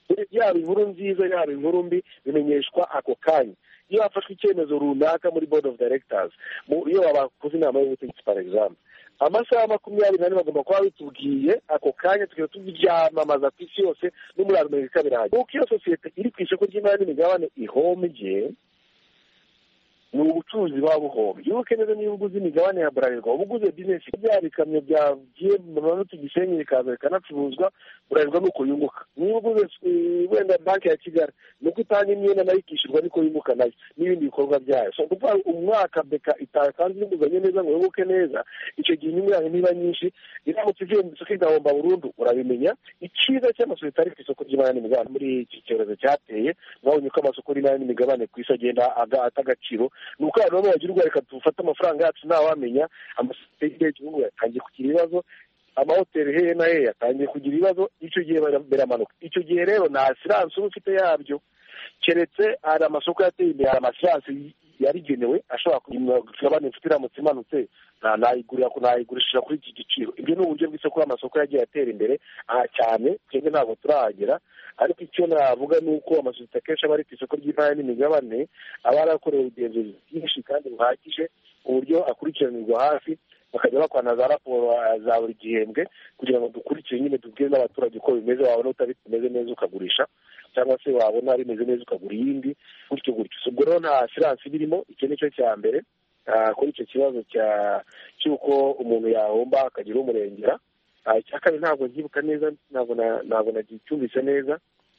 yaba inkuru nziza yaba inkuru mbi bimenyeshwa ako kanya. Iyo hafashwe icyemezo runaka muri board of directors, iyo babakoze inama y'ubutegetsi par exemple, amasaha 24 bagomba kuba bitubwiye ako kanya, tukaba tubyamamaza ku isi yose no muri Amerika birahagije. Kuko iyo sosiyete iri ku isoko ry'imari n'imigabane ihombye, ni ubucuruzi buba buhombye. Iyo ukeneye niba uguze imigabane ya Bralirwa, uba uguze bizinesi bya bikamyo byagiye mu manutu Gisenyi bikaza bikanacuruzwa, Bralirwa nuko yunguka. Niba uguze wenda banki ya Kigali, nuko itanga imyenda nayo ikishyurwa niko yunguka nayo n'ibindi bikorwa byayo. So kuva umwaka beka itakanze inguzanyo neza ngo yunguke neza, icyo gihe inyungu yayo niba nyinshi, iramutse ivuye mu isoko igahomba burundu, urabimenya. Icyiza cy'amasosiyete ari ku isoko ry'imari n'imigabane muri iki cyorezo cyateye, mwabonye ko amasoko y'imari n'imigabane ku isi agenda ata agaciro. Nuko abantu bamwe bagira ubwo reka dufate amafaranga yacu ntawamenya, amasosiyete y'igihugu yatangiye kugira ibibazo, amahoteli hehe na hehe yatangiye kugira ibibazo, icyo gihe biramanuka. Icyo gihe rero nta siransi uba ufite yabyo, keretse hari amasoko yateye imbere, hari amasiransi yarigenewe ashobora kugabanya inshuti iramutse imanutse nayigurishije kuri iki giciro. Ibyo ni uburyo bw'isoko y'amasoko yagiye atera imbere cyane, twebwe ntabwo turahagera. Ariko icyo navuga ni uko amasosiyete akenshi aba ari ku isoko ry'imari n'imigabane aba yarakorewe ubugenzuzi bwinshi kandi buhagije, ku buryo akurikiranirwa hafi, bakajya bakwana za raporo za buri gihembwe kugira ngo dukurikire nyine tubwire n'abaturage uko bimeze. Wabona utabimeze neza ukagurisha, cyangwa se wabona bimeze neza ukagura iyindi, gutyo gutyo. Ubwo rero nta siransi birimo. Icyo ni cyo cya mbere kuri icyo kibazo cy'uko umuntu yahomba akagira umurengera. Icya kabiri ntabwo nkibuka neza, ntabwo nagicumbitse neza.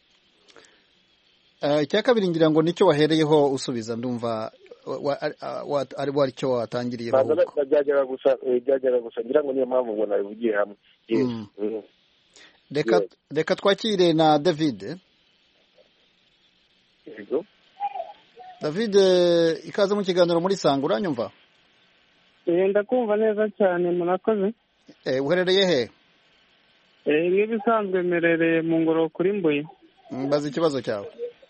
Icya kabiri ngira ngo nicyo wahereyeho usubiza, ndumva ari cyo watangiriyeho. Byajyaga gusa ngira ngo niyo mpamvu ngo nabivugiye hamwe. Reka twakire na David. David, ikaze mu kiganiro muri Sanga, uranyumva? Ndakumva neza cyane, murakoze. Uherereye he? Nk'ibisanzwe mmerereye mu Ngoro kuri Mbuye. Mbaza ikibazo cyawe.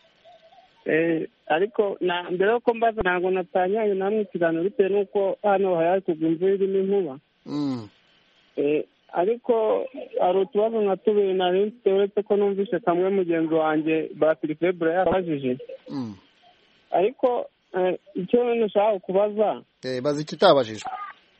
Ariko mbere yuko mbaza ntabwo natanyanye namwe ikiganiro bitewe n'uko hano hari kugwa imvura irimo inkuba. Ariko hari utubazo nka tubiri nari mfite, uretse ko numvise kamwe mugenzi wanjye Batiri Bura yarabajije. Ariko icyo nashaka kubaza, baza ikitabajijwe.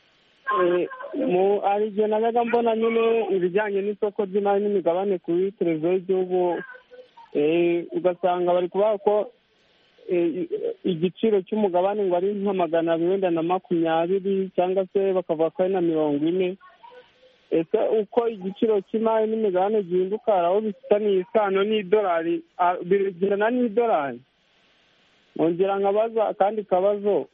Hari igihe nabaga mbona nyine ibijyanye n'isoko ry'imari n'imigabane kuri televiziyo y'igihugu, ugasanga bari kuvuga ko igiciro cy'umugabane ngo ari nka 220 cyangwa se bakavuga ko ari na 40. Ese uko igiciro cy'imari n'imigabane gihinduka, aho bifitaniye isano n'idolari, bigendana n'idolari? Nongera nkabaza akandi kabazo,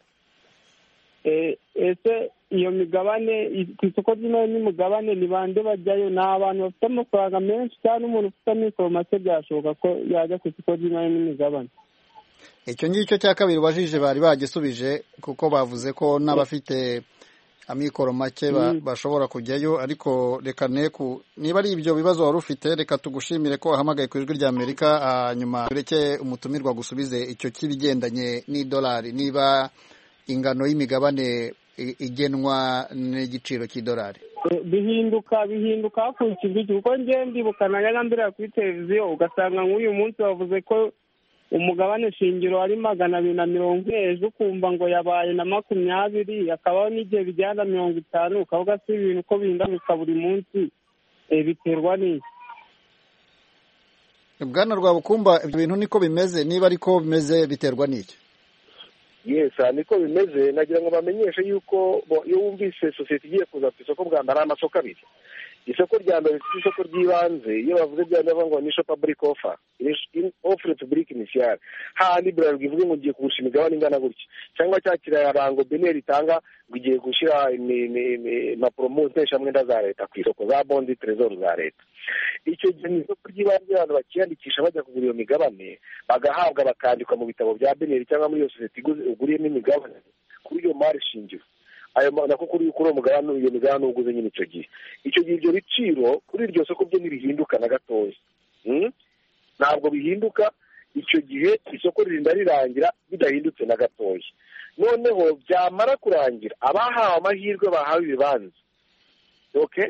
ese iyo migabane ku isoko ry'imari n'imigabane ni bande bajyayo? Ni abantu bafite amafaranga menshi cyangwa umuntu ufite amikoro make byashoboka ko yajya ku isoko ry'imari n'imigabane? Icyo ngicyo cya kabiri bajije bari bagisubije, kuko bavuze ko n'abafite amikoro make bashobora kujyayo. Ariko reka niba ari ibyo bibazo wari ufite, reka tugushimire ko wahamagaye ku ijwi ry'Amerika, hanyuma tureke umutumirwa gusubize icyo kibigendanye n'idolari, niba ingano y'imigabane igenwa n'igiciro cy'idolari. Bihinduka hakurikijwe iki? Kuko njye ndibuka najyaga mbere kuri televiziyo, ugasanga nk'uyu munsi bavuze ko umugabane shingiro ari 240, ejo ukumva ngo yabaye na 20, akabaho n'igihe bijyana 50, ukavuga si ibintu uko bihinduka buri munsi, biterwa n'iki? Bwana Rwabukumba, ibyo bintu niko bimeze? Niba ariko bimeze biterwa n'iki? Yes, niko bimeze. Nagira ngo bamenyeshe yuko iyo wumvise sosiyete igiye kuza ku isoko bwa mbere, amasoko abiri. Isoko rya mbere rifite isoko ry'ibanze, iyo bavuze bya ndavuga ngo ni public offer, offre public initial. Handi Bralirwa ivuga ngo ngiye kugusha imigabane ingana gutya, cyangwa cyakira yarango BNR itanga ngo igiye gushyira impapuro mpuzamwenda za leta ku isoko, za bondi trezor za leta. Icyo gihe ni isoko ry'ibanze, abantu bakiyandikisha bajya kugura iyo migabane, bagahabwa bakandikwa mu bitabo bya BNR cyangwa muri iyo sosiyete uguriyemo imigabane kuri iyo mari shingiro. Ayo nako kuri uwo mugabane, iyo migabane uguze nyine icyo gihe. Icyo gihe ibyo biciro kuri iryo soko byo ntibihinduka na gatoya. Ntabwo bihinduka. Icyo gihe isoko ririnda rirangira bidahindutse na gatoya. Noneho byamara kurangira, abahawe amahirwe bahawe ibibanza,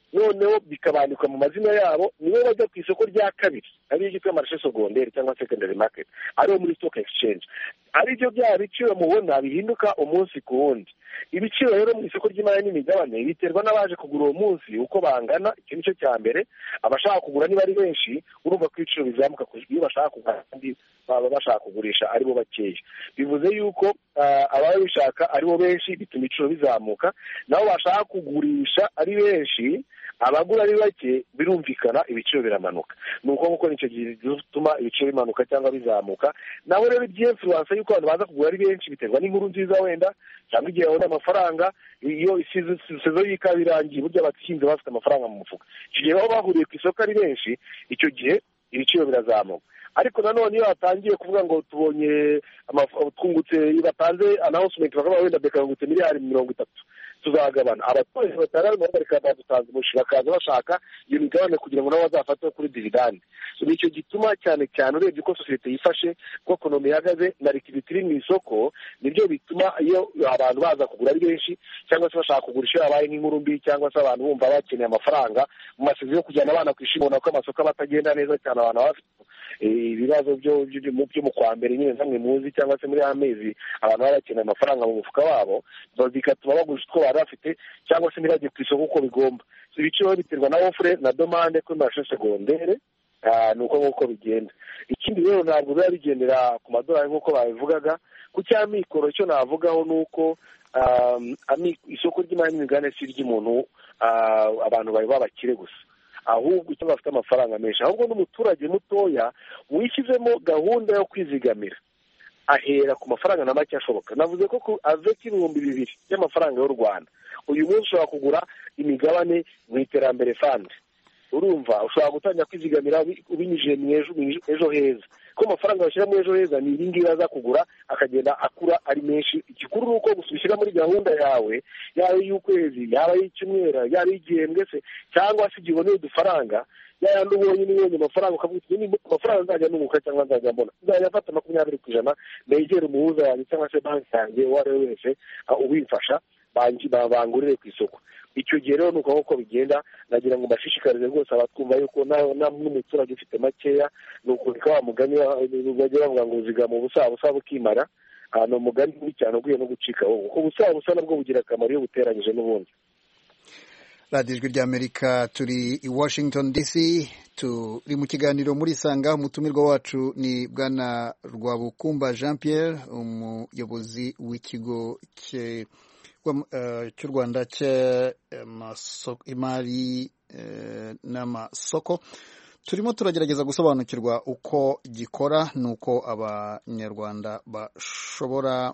noneho bikabandikwa mu mazina yabo, nibo bajya ku isoko rya kabiri ariyo ryitwa marishe segonderi cyangwa secondary market, ariyo muri stock exchange. Aribyo bya biciro mubona bihinduka umunsi ku wundi. Ibiciro rero mu isoko ry'imari n'imigabane biterwa n'abaje kugura uwo munsi uko bangana. Icyo nicyo cya mbere. Abashaka kugura niba ari benshi, urumva ko ibiciro bizamuka, iyo bashaka kugura kandi baba bashaka kugurisha aribo bakeya. Bivuze yuko ababishaka aribo benshi, bituma ibiciro bizamuka. Nabo bashaka kugurisha ari benshi, abagura ari bake, birumvikana ibiciro biramanuka. Ni uko nguko nicyo gituma ibiciro bimanuka cyangwa bizamuka. Naho rero iby'influence yuko abantu baza kugura ari benshi biterwa n'inkuru nziza wenda, cyangwa igihe babona amafaranga. Iyo sezo y'ikawa irangiye, burya abahinzi bafite amafaranga mu mufuka, icyo gihe baba bahuriye ku isoko ari benshi, icyo gihe ibiciro birazamuka. Ariko nanone iyo batangiye kuvuga ngo tubonye twungutse, batanze announcement bakavuga wenda bekangutse miliyari 30, tuzagabana. Abaturage batanga babareka badutanze umushi, bakaza bashaka iyo migabane kugira ngo nabo bazafate kuri dividende. Nicyo gituma cyane cyane urebye uko sosiyete yifashe, ko ekonomi ihagaze na liquidity iri mu isoko, nibyo bituma iyo abantu baza kugura ari benshi, cyangwa se bashaka kugurisha yabaye nk'inkuru mbi, cyangwa se abantu bumva bakeneye amafaranga mu masezerano yo kujyana abana ku ishuri, ubona ko amasoko aba atagenda neza cyane, abantu bafite ibibazo byo mu kwa mbere nyine namwe muzi, cyangwa se muri amezi abantu baba bakeneye amafaranga mu mufuka wabo, bigatuma bagurisha utwo bari bafite, cyangwa se ntibajye ku isoko uko bigomba. Ibiciro biterwa na offre na demande kuri marché secondaire. Ni uko nguko bigenda. Ikindi rero ntabwo biba bigendera ku madolari nk'uko babivugaga. Ku cy'amikoro cyo navugaho ni uko isoko ry'imari n'imigabane si iry'umuntu abantu bari babakire gusa, ahubwo icyo bafite amafaranga menshi, ahubwo n'umuturage mutoya wishyizemo gahunda yo kwizigamira, ahera ku mafaranga na make ashoboka. Navuze ko aveka 2,000 y'amafaranga y'u Rwanda uyu munsi ushobora kugura imigabane mu iterambere fund. Urumva ushobora gutangira kwizigamira ubinyujije mu ejo heza, ko amafaranga bashyira mu ejo heza ni ibingibi aza kugura akagenda akura ari menshi. Igikuru ni uko gusubishyira muri gahunda yawe, yaba y'ukwezi, yaba y'icyumweru, yaba y'igihembwe se, cyangwa se igihe uboneye udufaranga, yayandi ubonye n'ibonye amafaranga ukavuga uti amafaranga nzajya nunguka cyangwa nzajya mbona, nzajya afata 20%, negera umuhuza wanjye cyangwa se banki yanjye, uwo ari we wese ubimfasha bangurire ku isoko. Icyo gihe rero ni uko bigenda. Nagira ngo mbashishikarize rwose abatwumva yuko n'umuturage ufite makeya, ni ukureka wa mugani bajya bavuga ngo uzigama ubusa bukimara. Ni umugani mubi cyane uguye no gucika wowe, kuko ubusa nabwo bugira akamaro iyo buteranyije n'ubundi. radiyo ijwi ry'Amerika, turi i Washington DC, turi mu kiganiro muri Sanga. Umutumirwa wacu ni Bwana Rwabukumba Jean Pierre, umuyobozi w'ikigo cy'u Rwanda cy'imari n'amasoko. Turimo turagerageza gusobanukirwa uko gikora n'uko abanyarwanda bashobora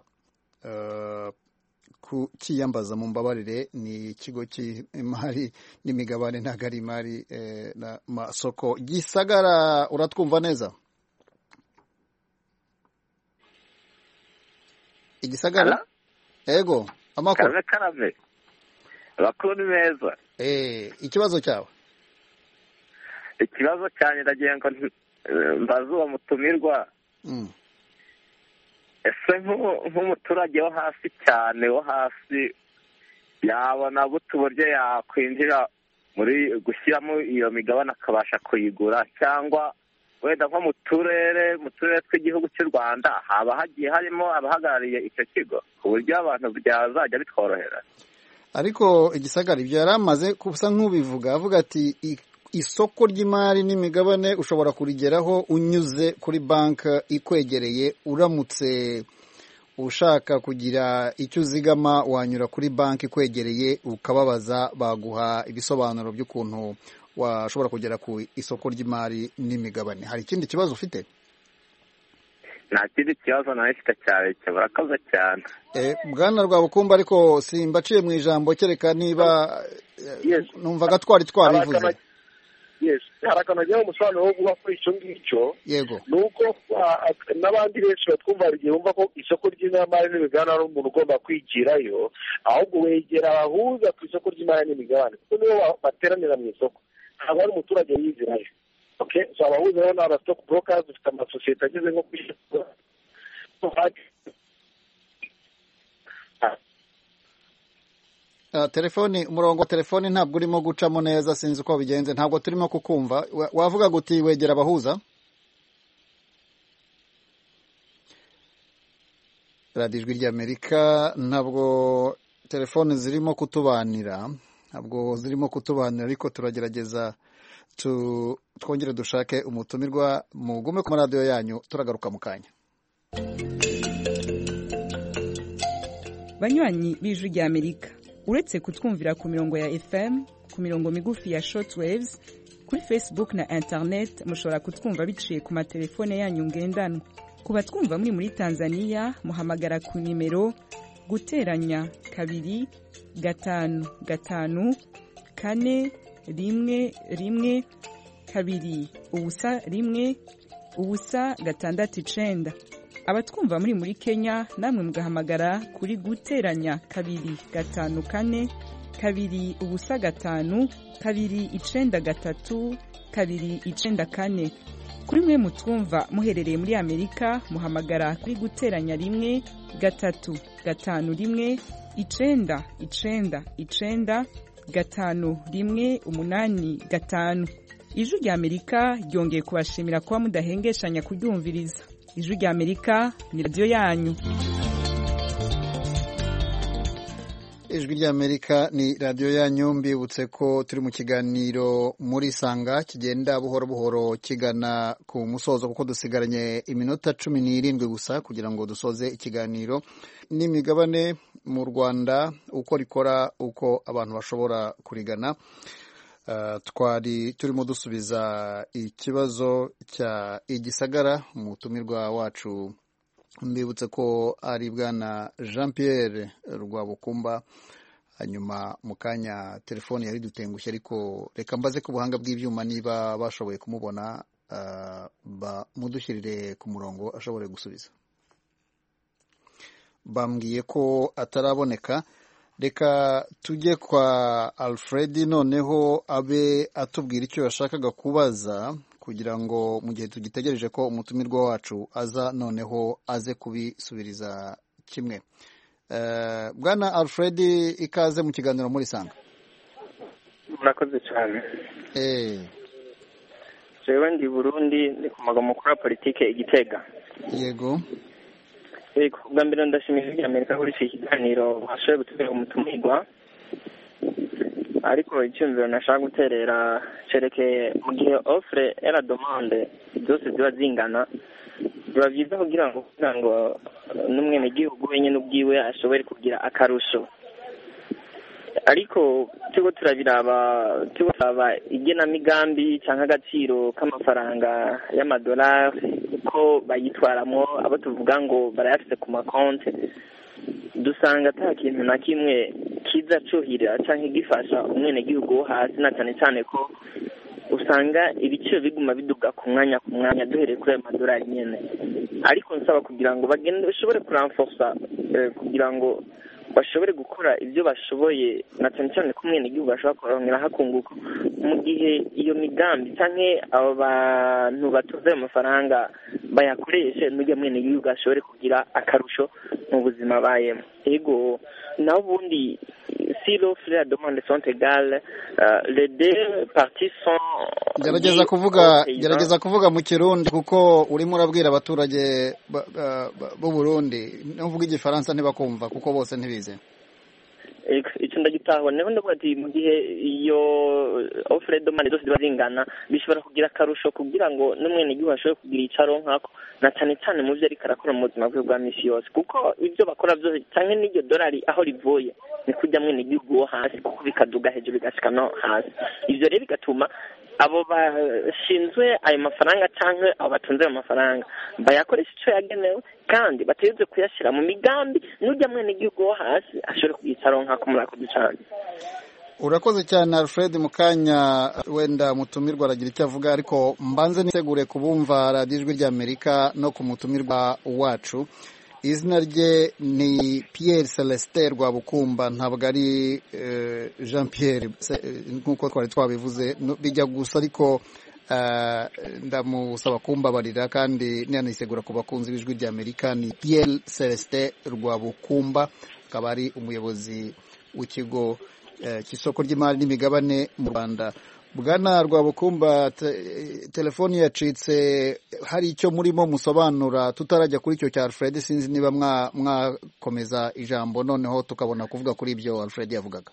kukiyambaza. Mu mbabarire, ni ikigo cy'imari n'imigabane, ntabwo ari imari n'amasoko. Gisagara, uratwumva neza? Igisagara? Ego, amakuru. Karame. Amakuru ni meza. Ikibazo cyawe? Ikibazo cyane ndagira ngo mbaze uwo mutumirwa. Ese nk'umuturage wo hasi cyane, wo hasi, yabona gute uburyo yakwinjira muri gushyiramo iyo migabane akabasha kuyigura? Cyangwa wenda nko mu turere tw'igihugu cy'u Rwanda haba hagiye harimo abahagarariye icyo kigo ku buryo abantu byazajya bitworohera? Ariko Igisagara ibyo yari amaze kusa nk'ubivuga, avuga ati isoko ry'imari n'imigabane ushobora kurigeraho unyuze kuri banki ikwegereye. Uramutse ushaka kugira icyo uzigama, wanyura kuri banki ikwegereye ukababaza, baguha ibisobanuro by'ukuntu washobora kugera ku isoko ry'imari n'imigabane. Hari ikindi kibazo ufite? Nta kindi kibazo nawe mfite cyane, murakoze cyane. Bwana Rwabukumba, ariko simbaciye mu ijambo, kereka niba numvaga twarivuze. Yes, hari akantu agira umusobanuro wo guha kuri icyo ngicyo. Yego. Ni uko n'abandi benshi batwumva igihe bumva ko isoko ry'imari n'imigabane ari umuntu ugomba kwigirayo, ahubwo wegera abahuza ku isoko ry'imari n'imigabane, kuko nibo bateranira mu isoko, ntabwo ari umuturage yizirayo. Okay, so abahuza rero ni aba stock brokers, dufite amasosiyete ageze nko ku isoko. telefoni, umurongo wa telefoni ntabwo urimo gucamo neza, sinzi uko bigenze, ntabwo turimo kukumva. Wavuga guti wegera abahuza. radiyo ijwi ry'Amerika, ntabwo telefoni zirimo kutubanira, ariko turagerageza twongere dushake umutumirwa. mugume ku maradiyo yanyu, turagaruka mu kanya. banywanyi b'ijwi ry'Amerika, uretse kutwumvira ku mirongo ya FM, ku mirongo migufi ya shortwaves, kuri Facebook na internet mushobora kutwumva biciye ku matelefone yanyu ngendanwa. Ku batwumva muri Tanzania, muhamagara ku nimero guteranya 2 5 5 4 1 1 2 ubusa 1 ubusa 6 abatwumva muri Kenya namwe mugahamagara kuri guteranya 2 5 4 2 ubusa 5 2 93 2 94. Kuri mwe mutwumva muherereye muri Amerika, muhamagara kuri guteranya 1 3 5 1 9 9 9 5 1 8 5. Ijwi ry'Amerika ryongeye kubashimira kuba mudahengeshanya kuryumviriza. Ijwi ry'Amerika ni radio yanyu. Ijwi ry'Amerika ni radiyo yanyu. Mbibutse ko turi mu kiganiro muri Sanga kigenda buhoro buhoro kigana ku musozo, kuko dusigaranye iminota 17 gusa kugira ngo dusoze ikiganiro. N'imigabane mu Rwanda, uko rikora, uko abantu bashobora kurigana. Twari turimo dusubiza ikibazo cya Igisagara, umutumirwa wacu mbibutse ko ari bwana Jean Pierre Rwabukumba. Hanyuma mu kanya telefoni yari dutengushye, ariko reka mbaze ku buhanga bw'ibyuma niba bashoboye kumubona, mudushyirire ku murongo ashobore gusubiza. Bambwiye ko ataraboneka. Reka tujye kwa Alfred noneho abe atubwira icyo yashakaga kubaza, kugira ngo mu gihe tugitegereje ko umutumirwa wacu aza noneho aze kubisubiriza kimwe. Bwana Alfred, ikaze mu kiganiro muri Sanga. Murakoze cyane. Jewe ndi Burundi, ni ku magambo makuru ya politike Igitega. Yego. Bwa mbere ndashimira Amerika kuri iki kiganiro bashoboye gutubera umutumirwa, ariko icyumviro nashaka guterera cerekeye mu gihe offre et la demande zose ziba zingana, biba byiza kugira ngo n'umwenegihugu wenyine ubwiwe ashobore kugira akarusho. Ariko turiko turabiraba igenamigambi cyangwa agaciro k'amafaranga y'amadolari ko bayitwaramo, abo tuvuga ngo barayafite ku makonti, dusanga ata kintu na kimwe kiza cuhira cyangwa gifasha umwenegihugu wo hasi, na cyane cyane ko usanga ibiciro biguma biduga ku mwanya duhereye kuri ayo madolari nyene. Ariko nsaba kugira ngo bagende bashobore kuranforsa, kugira ngo bashobore gukora ibyo bashoboye, na cyane cyane ko umwenegihugu ashobora kurongera hakunguka mu gihe iyo migambi cyangwa abo bantu batoza ayo mafaranga bayakoreshe, n'ujya mwenegihugu ashobore kugira akarusho mu buzima bayemo. Ego naho ubundi si l'offre et la demande sont égales, les deux parties sont... Gerageza kuvuga mu Kirundi, kuko urimo urabwira abaturage b'u Burundi, n'uvuga Igifaransa ntibakumva kuko bose ntibize. Icyo ndagitaho neho ndavuga ati mu gihe iyo offre et demande zose ziba zingana, bishobora kugira akarusho kugira ngo n'umwenegihugu ashobore kugira icaro nkako, na cyane cyane mu byo ariko arakora mu buzima bwe bwa misi yose, kuko ibyo bakora byose cyangwa n'iryo dolari aho rivuye ni kujya mwenegihugu wo hasi, kuko bikaduga hejuru bigashika no hasi. Ivyo rero bigatuma abo bashinzwe ayo mafaranga cyangwa abo batunze ayo mafaranga bayakoresha icyo yagenewe, kandi bategeze kuyashyira mu migambi n'ujya mwenegihugu wo hasi ashobore kuyicaraho nk'ako murakoze cyane. Urakoze cyane Alfred. Mukanya wenda mutumirwa aragira icyo avuga, ariko mbanze nitegure kubumva radiyo ijwi ry'Amerika no ku mutumirwa wacu. Izina rye ni Pierre Celestin Rwabukumba, ntabwo ari Jean Pierre nk'uko twari twabivuze, bijya gusa, ariko ndamusaba kumbabarira, kandi niyanisegura ku bakunzi b'ijwi ry'Amerika. Ni Pierre Celestin Rwabukumba, akaba ari umuyobozi w'ikigo cy'isoko ry'imari n'imigabane mu Rwanda. Bwana Rwabukumba, telefoni yacitse, hari icyo murimo musobanura tutarajya kuri icyo cya Alfred, sinzi niba mwakomeza ijambo noneho tukabona kuvuga kuri ibyo Alfred yavugaga.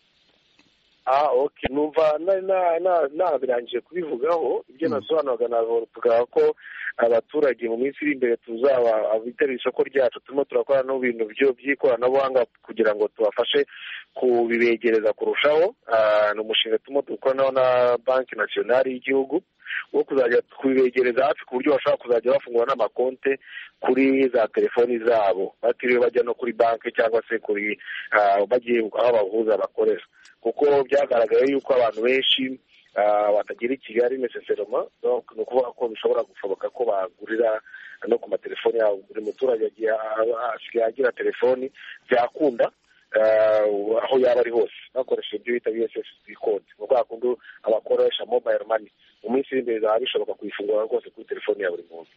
Okay, numva nabirangije kubivugaho. Ibyo nasobanuraga navuga ko abaturage mu minsi iri imbere tuzaba abitabira isoko ryacu turimo turakora no bintu by'ikoranabuhanga kugira ngo tubafashe kubibegereza kurushaho. Ni umushinga turimo dukoranaho na Banki Nationale y'Igihugu wo kuzajya kubibegereza hafi ku buryo bashobora kuzajya bafungura n'amakonte kuri za telefoni zabo batiriwe bajya no kuri banki cyangwa se kuri bagiye aho bahuza bakorera, kuko byagaragaye yuko abantu benshi batagira i Kigali necessairement, donc ni ukuvuga ko bishobora gushoboka ko bagurira no ku matelefoni yabo. Buri muturage asigaye agira telefoni, byakunda aho yaba ari hose bakoresha ibyo bita USSD code, mu rwego kundi abakoresha mobile money mu minsi iri imbere bizaba bishoboka kuyifungura rwose kuri telefoni ya buri muntu.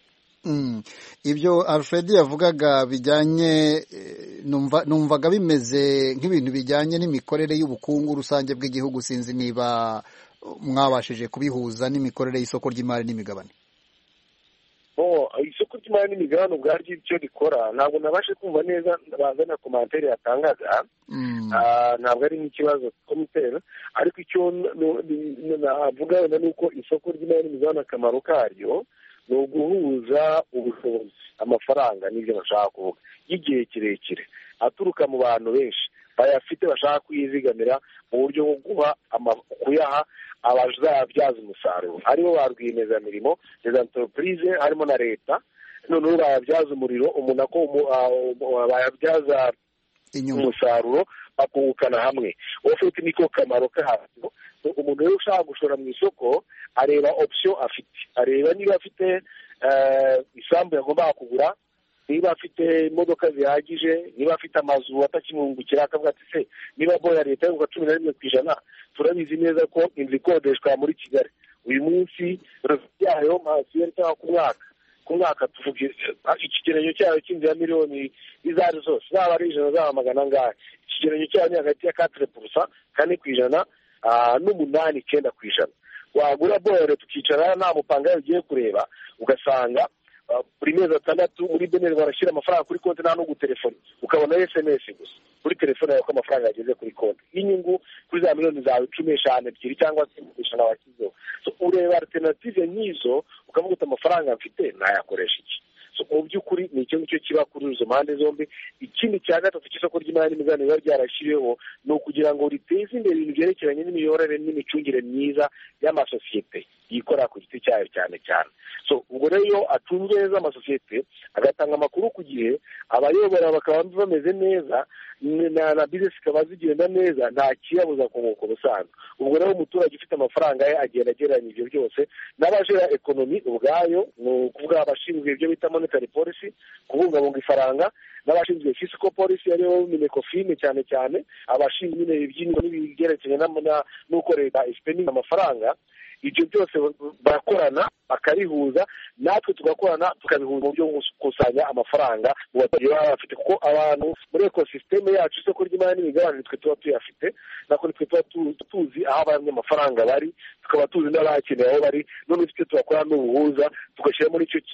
Ibyo Alfred yavugaga bijyanye, numvaga bimeze nk'ibintu bijyanye n'imikorere y'ubukungu rusange bw'igihugu. Sinzi niba mwabashije kubihuza n'imikorere y'isoko ry'imari n'imigabane. Isoko ry'imari n'imigabane ubwaryo icyo rikora ntabwo nabashe kumva neza, bazana komantere yatangaga, ntabwo ari nk'ikibazo komutera, ariko icyo navuga wenda ni uko isoko ry'imari n'imigabane akamaro karyo ni uguhuza ubushobozi, amafaranga n'ibyo bashaka kuvuga y'igihe kirekire aturuka mu bantu benshi bayafite bashaka kuyizigamira mu buryo bwo kuyaha abazabyaza umusaruro, aribo ba rwiyemezamirimo, les entreprises, harimo na leta. Noneho bayabyaza umuriro, umuntu ako bayabyaza umusaruro bakungukana hamwe. Ufite niko kamaro kabyo. Umuntu rero ushaka gushora mu isoko areba option afite, areba niba afite isambu yagomba kugura, niba afite imodoka zihagije, niba afite amazu atakimwungukira, akavuga ati se niba boya leta y'ubuka 11%, turabizi neza ko inzu ikodeshwa muri Kigali uyu munsi yayo masiyeri cyangwa ku mwaka tuvuge ikigereranyo cyayo cy'inzu ya miliyoni izo ari zose, zaba ari ijana zaba magana angahe, ikigereranyo cyayo ni hagati ya 4%, 4% n'umunani 9%. Wagura boya tukicara nta mupanga ugiye kureba, ugasanga buri mezi 6 muri beneri barashyira amafaranga kuri konti nta no gutelefoni, ukabona SMS gusa kuri telefone yawe ko amafaranga yageze kuri konti, inyungu kuri za miliyoni zawe 15 ebyiri cyangwa se 15 wakizo. So ureba alternative nyizo ukavuga uti amafaranga mfite nayakoresha iki. So mu by'ukuri ni icyo ngicyo kiba kuri izo mpande zombi. Ikindi cya gatatu cy'isoko ry'imari n'imigabane biba ryarashyiriweho ni ukugira ngo riteze imbere ibintu byerekeranye n'imiyoborere n'imicungire myiza y'amasosiyete yikora ku giti cyayo cyane cyane. So ubwo rero iyo acunzwe neza amasosiyete agatanga amakuru ku gihe, abayobora bakaba bameze neza na business ikaba zigenda neza, nta kiyabuza kunguka ubusanzwe. Ubwo rero umuturage ufite amafaranga ye agenda agereranya ibyo byose n'abajera ekonomi ubwayo, ni ukuvuga abashinzwe ibyo bita monetary policy, kubungabunga ifaranga, n'abashinzwe fiscal policy ariyo Minecofin cyane cyane, abashinzwe iby'ingo n'ibigerekeranye n'uko leta spending amafaranga. Ibyo byose barakorana bakarihuza, natwe tugakorana tukabihuza mu buryo bwo gukusanya amafaranga mu baturage baba bafite, kuko abantu muri ekosisiteme yacu isoko ry'imari n'imigabane nitwe tuba tuyafite, nako nitwe tuba tuzi aho abanyamafaranga bari, tukaba tuzi n'abakeneye aho bari. none twe tugakora n'ubuhuza tugashyira muri icyo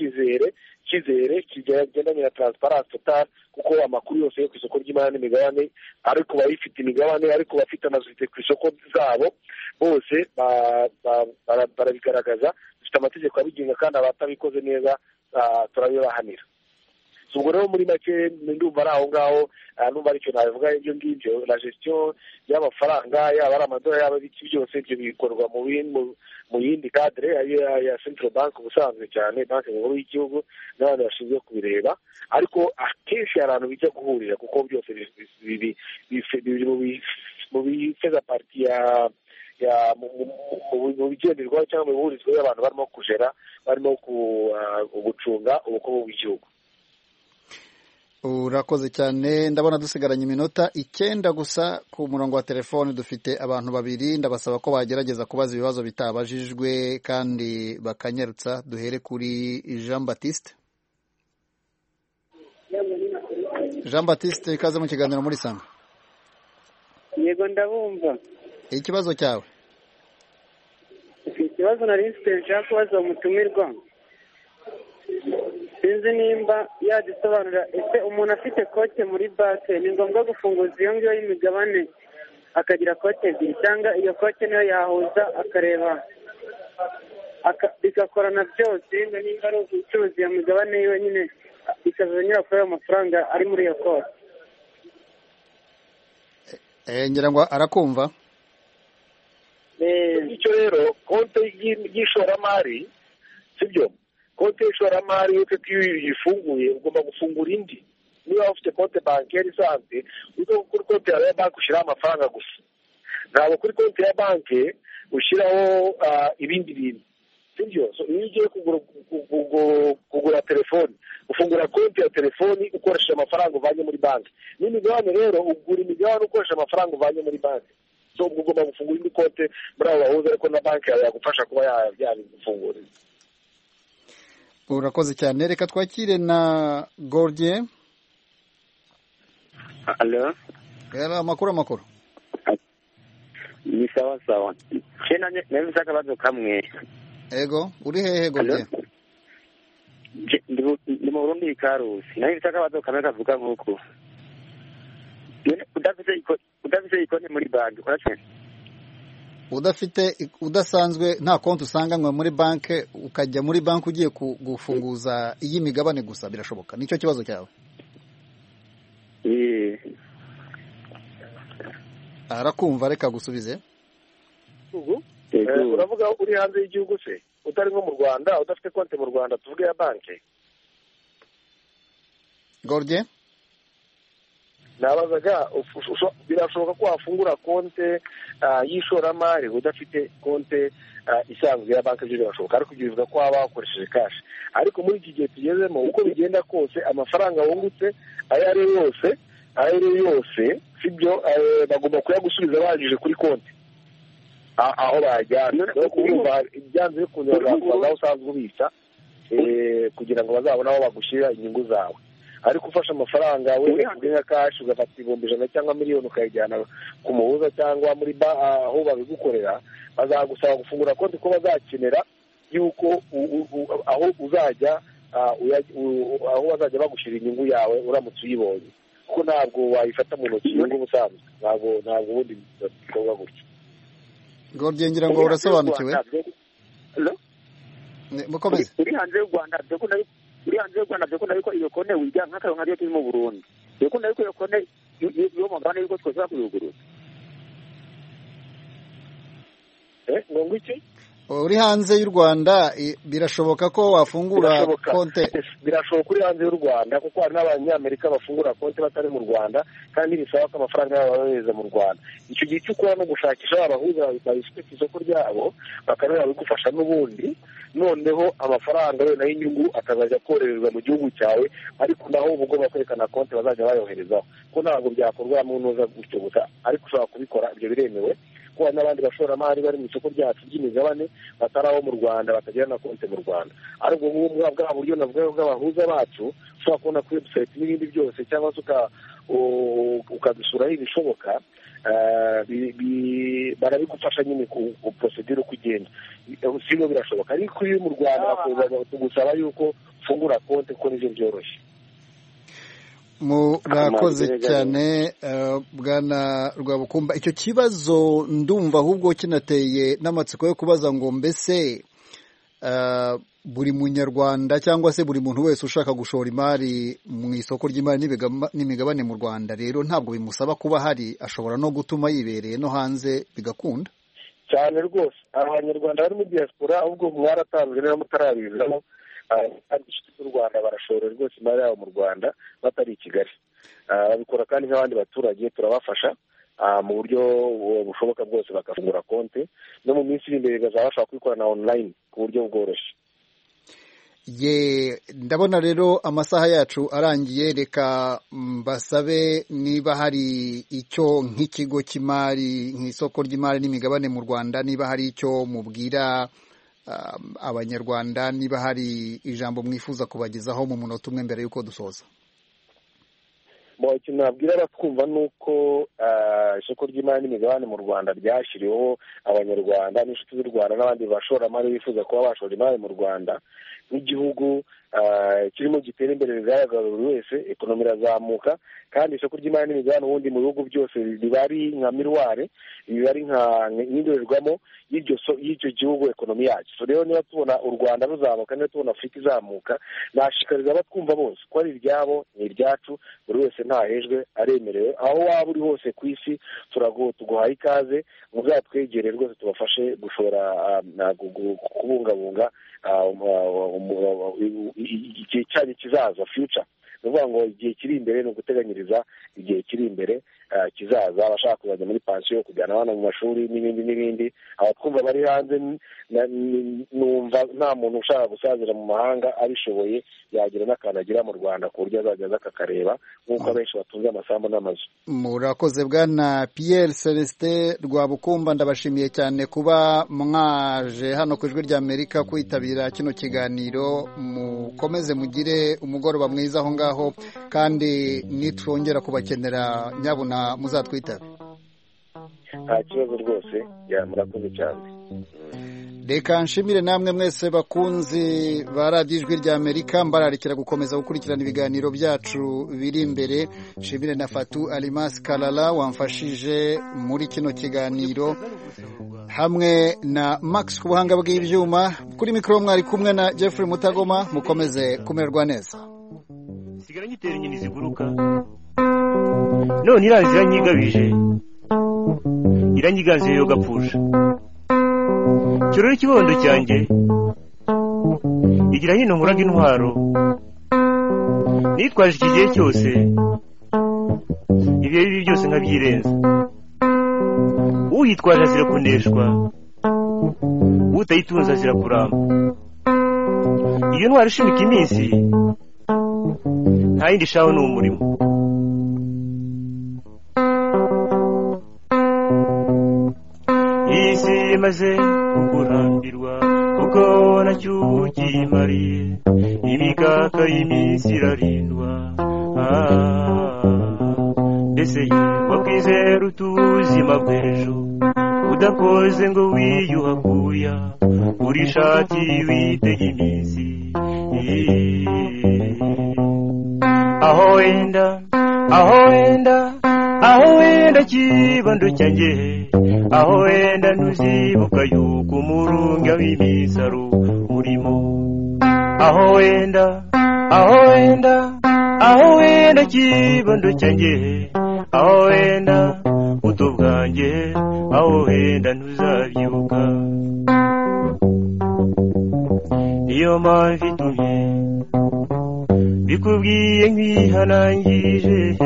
cyizere kigendanye na transparence total, kuko amakuru yose yo ku isoko ry'imari n'imigabane ariko bayifite imigabane ariko bafite amasosiyete ku isoko zabo bose barabigaragaza. Dufite amategeko abigenga kandi abatabikoze neza turabibahanira. Ubwo rero muri make ndumva ari aho ngaho, numva aricyo nabivuga. Ibyo ngibyo la gestion y'amafaranga yaba ari amadolari yaba ibiki byose ibyo bikorwa mu yindi cadre ya Central Bank ubusanzwe cyane, banki nkuru y'igihugu n'abandi bashinzwe kubireba, ariko akenshi hari abantu bijya guhurira kuko byose mu bifeza parti mu bigenderwaho cyangwa mu bihurizwaho y'abantu barimo kujera, barimo gucunga ubukungu bw'igihugu. Urakoze cyane. Ndabona dusigaranye iminota 9 gusa ku murongo wa telefone. Dufite abantu babiri, ndabasaba ko bagerageza kubaza ibibazo bitabajijwe kandi bakanyarutsa. Duhere kuri Jean Baptiste. Jean Baptiste, ikaze mu kiganiro muri Sanga. yego ndabumva. Ikibazo cyawe? Ikibazo nari mfite nshaka kubaza umutumirwa, sinzi nimba yadusobanurira, ese umuntu afite konti muri banki ni ngombwa gufunguza iyo ngiyo y'imigabane akagira konti ebyiri, cyangwa iyo konti niyo yahuza akareba bigakorana byose, nimba ari ubucuruzi iyo migabane yiwe nyine ikazongera kuri ayo mafaranga ari muri iyo konti? Ngira ngo arakumva. Icyo rero konti y'ishoramari sibyo, konti y'ishoramari yo iyo uyifunguye ugomba gufungura indi. Niba ufite konti bankeri isanzwe uzo kuri konti ya banki ushyiraho amafaranga gusa, ntabwo kuri konti ya banki ushyiraho ibindi bintu sibyo. Iyo ugiye kugura telefoni ufungura konti ya telefoni ukoresheje amafaranga uvanye muri banki. N'imigabane rero ugura imigabane ukoresheje amafaranga uvanye muri banki. So ugomba gufungura indi konti muri abo bahuza, ariko na banki yawe yagufasha kuba yabigufungurira. Urakoze cyane. Reka twakire na Gordien. Hello. Yala makuru. Ni sawa. Chena neza akabazo kamwe. Ego, uri hehe Gordien? Ndi mu Burundi ikarusi. Nayo akabazo kamwe kavuga nkuko. Udafite ikonti muri banki uracye? Udasanzwe nta konti usanganywe muri banki ukajya muri banki ugiye gufunguza iyi migabane gusa birashoboka? Nicyo kibazo cyawe? Arakumva, reka gusubize. Uravuga uri hanze y'igihugu se, utari nko mu Rwanda, udafite konti mu Rwanda tuvuge ya banki? Gordien, nabazaga birashoboka ko wafungura konti y'ishoramari udafite konti isanzwe ya banki, byo birashoboka, ariko bivuga ko waba wakoresheje kashi. Ariko muri iki gihe tugezemo uko bigenda kose amafaranga wungutse ayo ari yose sibyo, bagomba kuyagusubiza banyujije kuri konti aho bajyana. Byanze bikunze bazakubaza aho usanzwe ubitsa kugira ngo bazabone aho bagushyirira inyungu zawe. Ariko ufashe amafaranga we nka kashi ugafata 100,000 cyangwa miliyoni ukayijyana ku muhuza cyangwa muri aho babigukorera, bazagusaba gufungura konti ko bazakenera yuko aho uzajya aho bazajya bagushyira inyungu yawe uramutse uyibonye, kuko ntabwo wayifata mu ntoki inyungu ubusanzwe, ntabwo ubundi bikorwa gutyo. Gordien, ngira ngo urasobanukiwe. Mukomeze. Uri hanze y'u Rwanda byakunda yuko iyo konti wijya nk'akaronka ryo turi mu Burundi, byakunda yuko iyo konti yo mugabane yuko twese kuyugurura. Ngo iki? Uri hanze y'u Rwanda birashoboka ko wafungura konti? Birashoboka uri hanze y'u Rwanda, kuko hari n'abanyamerika bafungura konti batari mu Rwanda kandi bisaba ko amafaranga yabo bayohereza mu Rwanda. Icyo gihe cyo ukora no gushakisha abahuza babifite ku isoko ryabo bakareba bigufasha n'ubundi, noneho amafaranga yo nayo inyungu akazajya korerezwa mu gihugu cyawe, ariko naho uba ugomba kwerekana konti bazajya bayoherezaho, ko ntabwo byakorwa mu ntuza gutyo gusa, ariko ushobora kubikora, ibyo biremewe. Kuba n'abandi bashoramari bari mu isoko ryacu ry'imigabane batari abo mu Rwanda batagira na konti mu Rwanda, ariko bwa buryo navuga bw'abahuza bacu ushobora kubona kuri website n'ibindi byose, cyangwa se ukadusuraho ibishoboka, barabigufasha nyine ku procedure uko igenda. Sino birashoboka, ariko iyo mu Rwanda tugusaba yuko ufungura konti kuko nivyo byoroshye. Murakoze cyane bwana Rwabukumba. Icyo kibazo ndumva ahubwo kinateye n'amatsiko yo kubaza ngo mbese buri munyarwanda cyangwa se buri muntu wese ushaka gushora imari mu isoko ry'imari n'imigabane mu Rwanda rero ntabwo bimusaba kuba hari, ashobora no gutuma yibereye no hanze bigakunda cyane rwose. Abanyarwanda bari muri diaspora ahubwo mwaratanzwe neza mutarabizamo, inshuti z'u Rwanda barashora rwose imari yabo mu Rwanda batari i Kigali. Babikora kandi nk'abandi baturage, turabafasha mu buryo bushoboka bwose bakafungura konti, no mu minsi iri imbere bazaba bashobora kubikorana online ku buryo bworoshye. Ndabona rero amasaha yacu arangiye, reka mbasabe niba hari icyo nk'ikigo cy'imari nk'isoko ry'imari n'imigabane mu Rwanda, niba hari icyo mubwira abanyarwanda, niba hari ijambo mwifuza kubagezaho mu munota umwe mbere y'uko dusoza. ikintu nabwira abatwumva ni uko isoko ry'imari n'imigabane mu Rwanda ryashyiriweho abanyarwanda n'inshuti z'u Rwanda n'abandi bashoramari bifuza kuba bashora imari mu Rwanda nk'igihugu kirimo gitera imbere bigaragara buri wese, ekonomi irazamuka, kandi isoko ry'imari n'imigabane ubundi mu bihugu byose riba ari nka miruware, biba ari nk'indorerwamo y'icyo gihugu, ekonomi yacyo. So rero niba tubona u Rwanda ruzamuka, niba tubona Afurika izamuka, nashishikariza abatwumva bose ko ari iryabo, ni iryacu, buri wese ntahejwe, aremerewe. Aho waba uri hose ku isi tuguhaye ikaze, muzatwegere rwose tubafashe gushora, kubungabunga igihe cyanyu kizaza, future. Ni ukuvuga ngo igihe kiri imbere ni uguteganyiriza igihe kiri imbere kizaza, abashaka kuzajya muri pansiyo, kujyana abana mu mashuri n'ibindi. Abatwumva bari hanze, numva nta muntu ushaka gusazira mu mahanga abishoboye yagira n'akantu agira mu Rwanda ku buryo azajya aza akakareba, nk'uko abenshi batunze amasambu n'amazu. Murakoze Bwana Pierre Celestin Rwabukumba, ndabashimiye cyane kuba mwaje hano ku Ijwi ry'Amerika kwitabira kino kiganiro. Mukomeze mugire umugoroba mwiza aho ngaho, kandi nitwongera kubakenera nyabuna muzatwitabe. Nta kibazo rwose, murakoze cyane. Reka nshimire namwe mwese bakunzi ba radiyo Ijwi ry'Amerika, mbararikira gukomeza gukurikirana ibiganiro byacu biri imbere. Nshimire na Fatou Alimas Kalala wamfashije muri kino kiganiro, hamwe na Max ku buhanga bw'ibyuma. Kuri mikoro mwari kumwe na Jeffrey Mutagoma. Mukomeze kumererwa neza. Sigara nyitera inyoni ziguruka, none irazi iranyigabije, iranyiganze yo gapfusha. Kirore kibondo cyanjye igira hino nkuraga intwaro, nitwaje iki gihe cyose ibihe bibi byose nkabyirenza. Uyitwaje azira kuneshwa, utayitunze azira kuramba. Iyo ntwaro ishimika iminsi, nta yindi shaho ni umurimo. Isi imaze kukurambirwa kuko nacyo ukimariye, imikaka y'iminsi irarindwa. Mbese wakwizera utuzima bw'ejo, udakoze ngo wiyuhakuya, uri shati witega iminsi. Aho wenda kibando cyanjye, aho wenda ntuzibuka yuko umurunga w'imisaro urimo. Aho wenda kibando cyanjye, aho wenda buto bwanjye, aho wenda ntuzabyibuka. Niyo mpamvu itumye bikubwiye nkwihanangirije.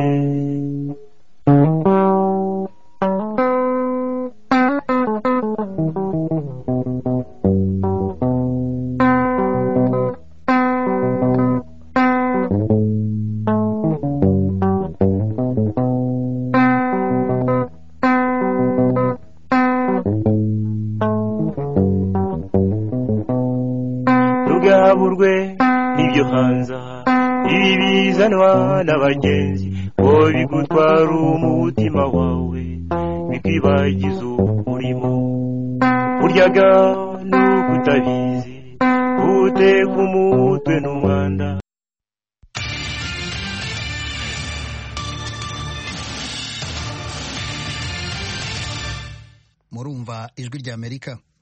Tugaburwe n'ibyo hanze, ibi bizanwa n'abagenzi, ngo bigutwara umutima wawe, bikwibagiza umurimo. Uryaga nuko utabizi, uteka umutwe n'umwanda. Murumva Ijwi ry'Amerika.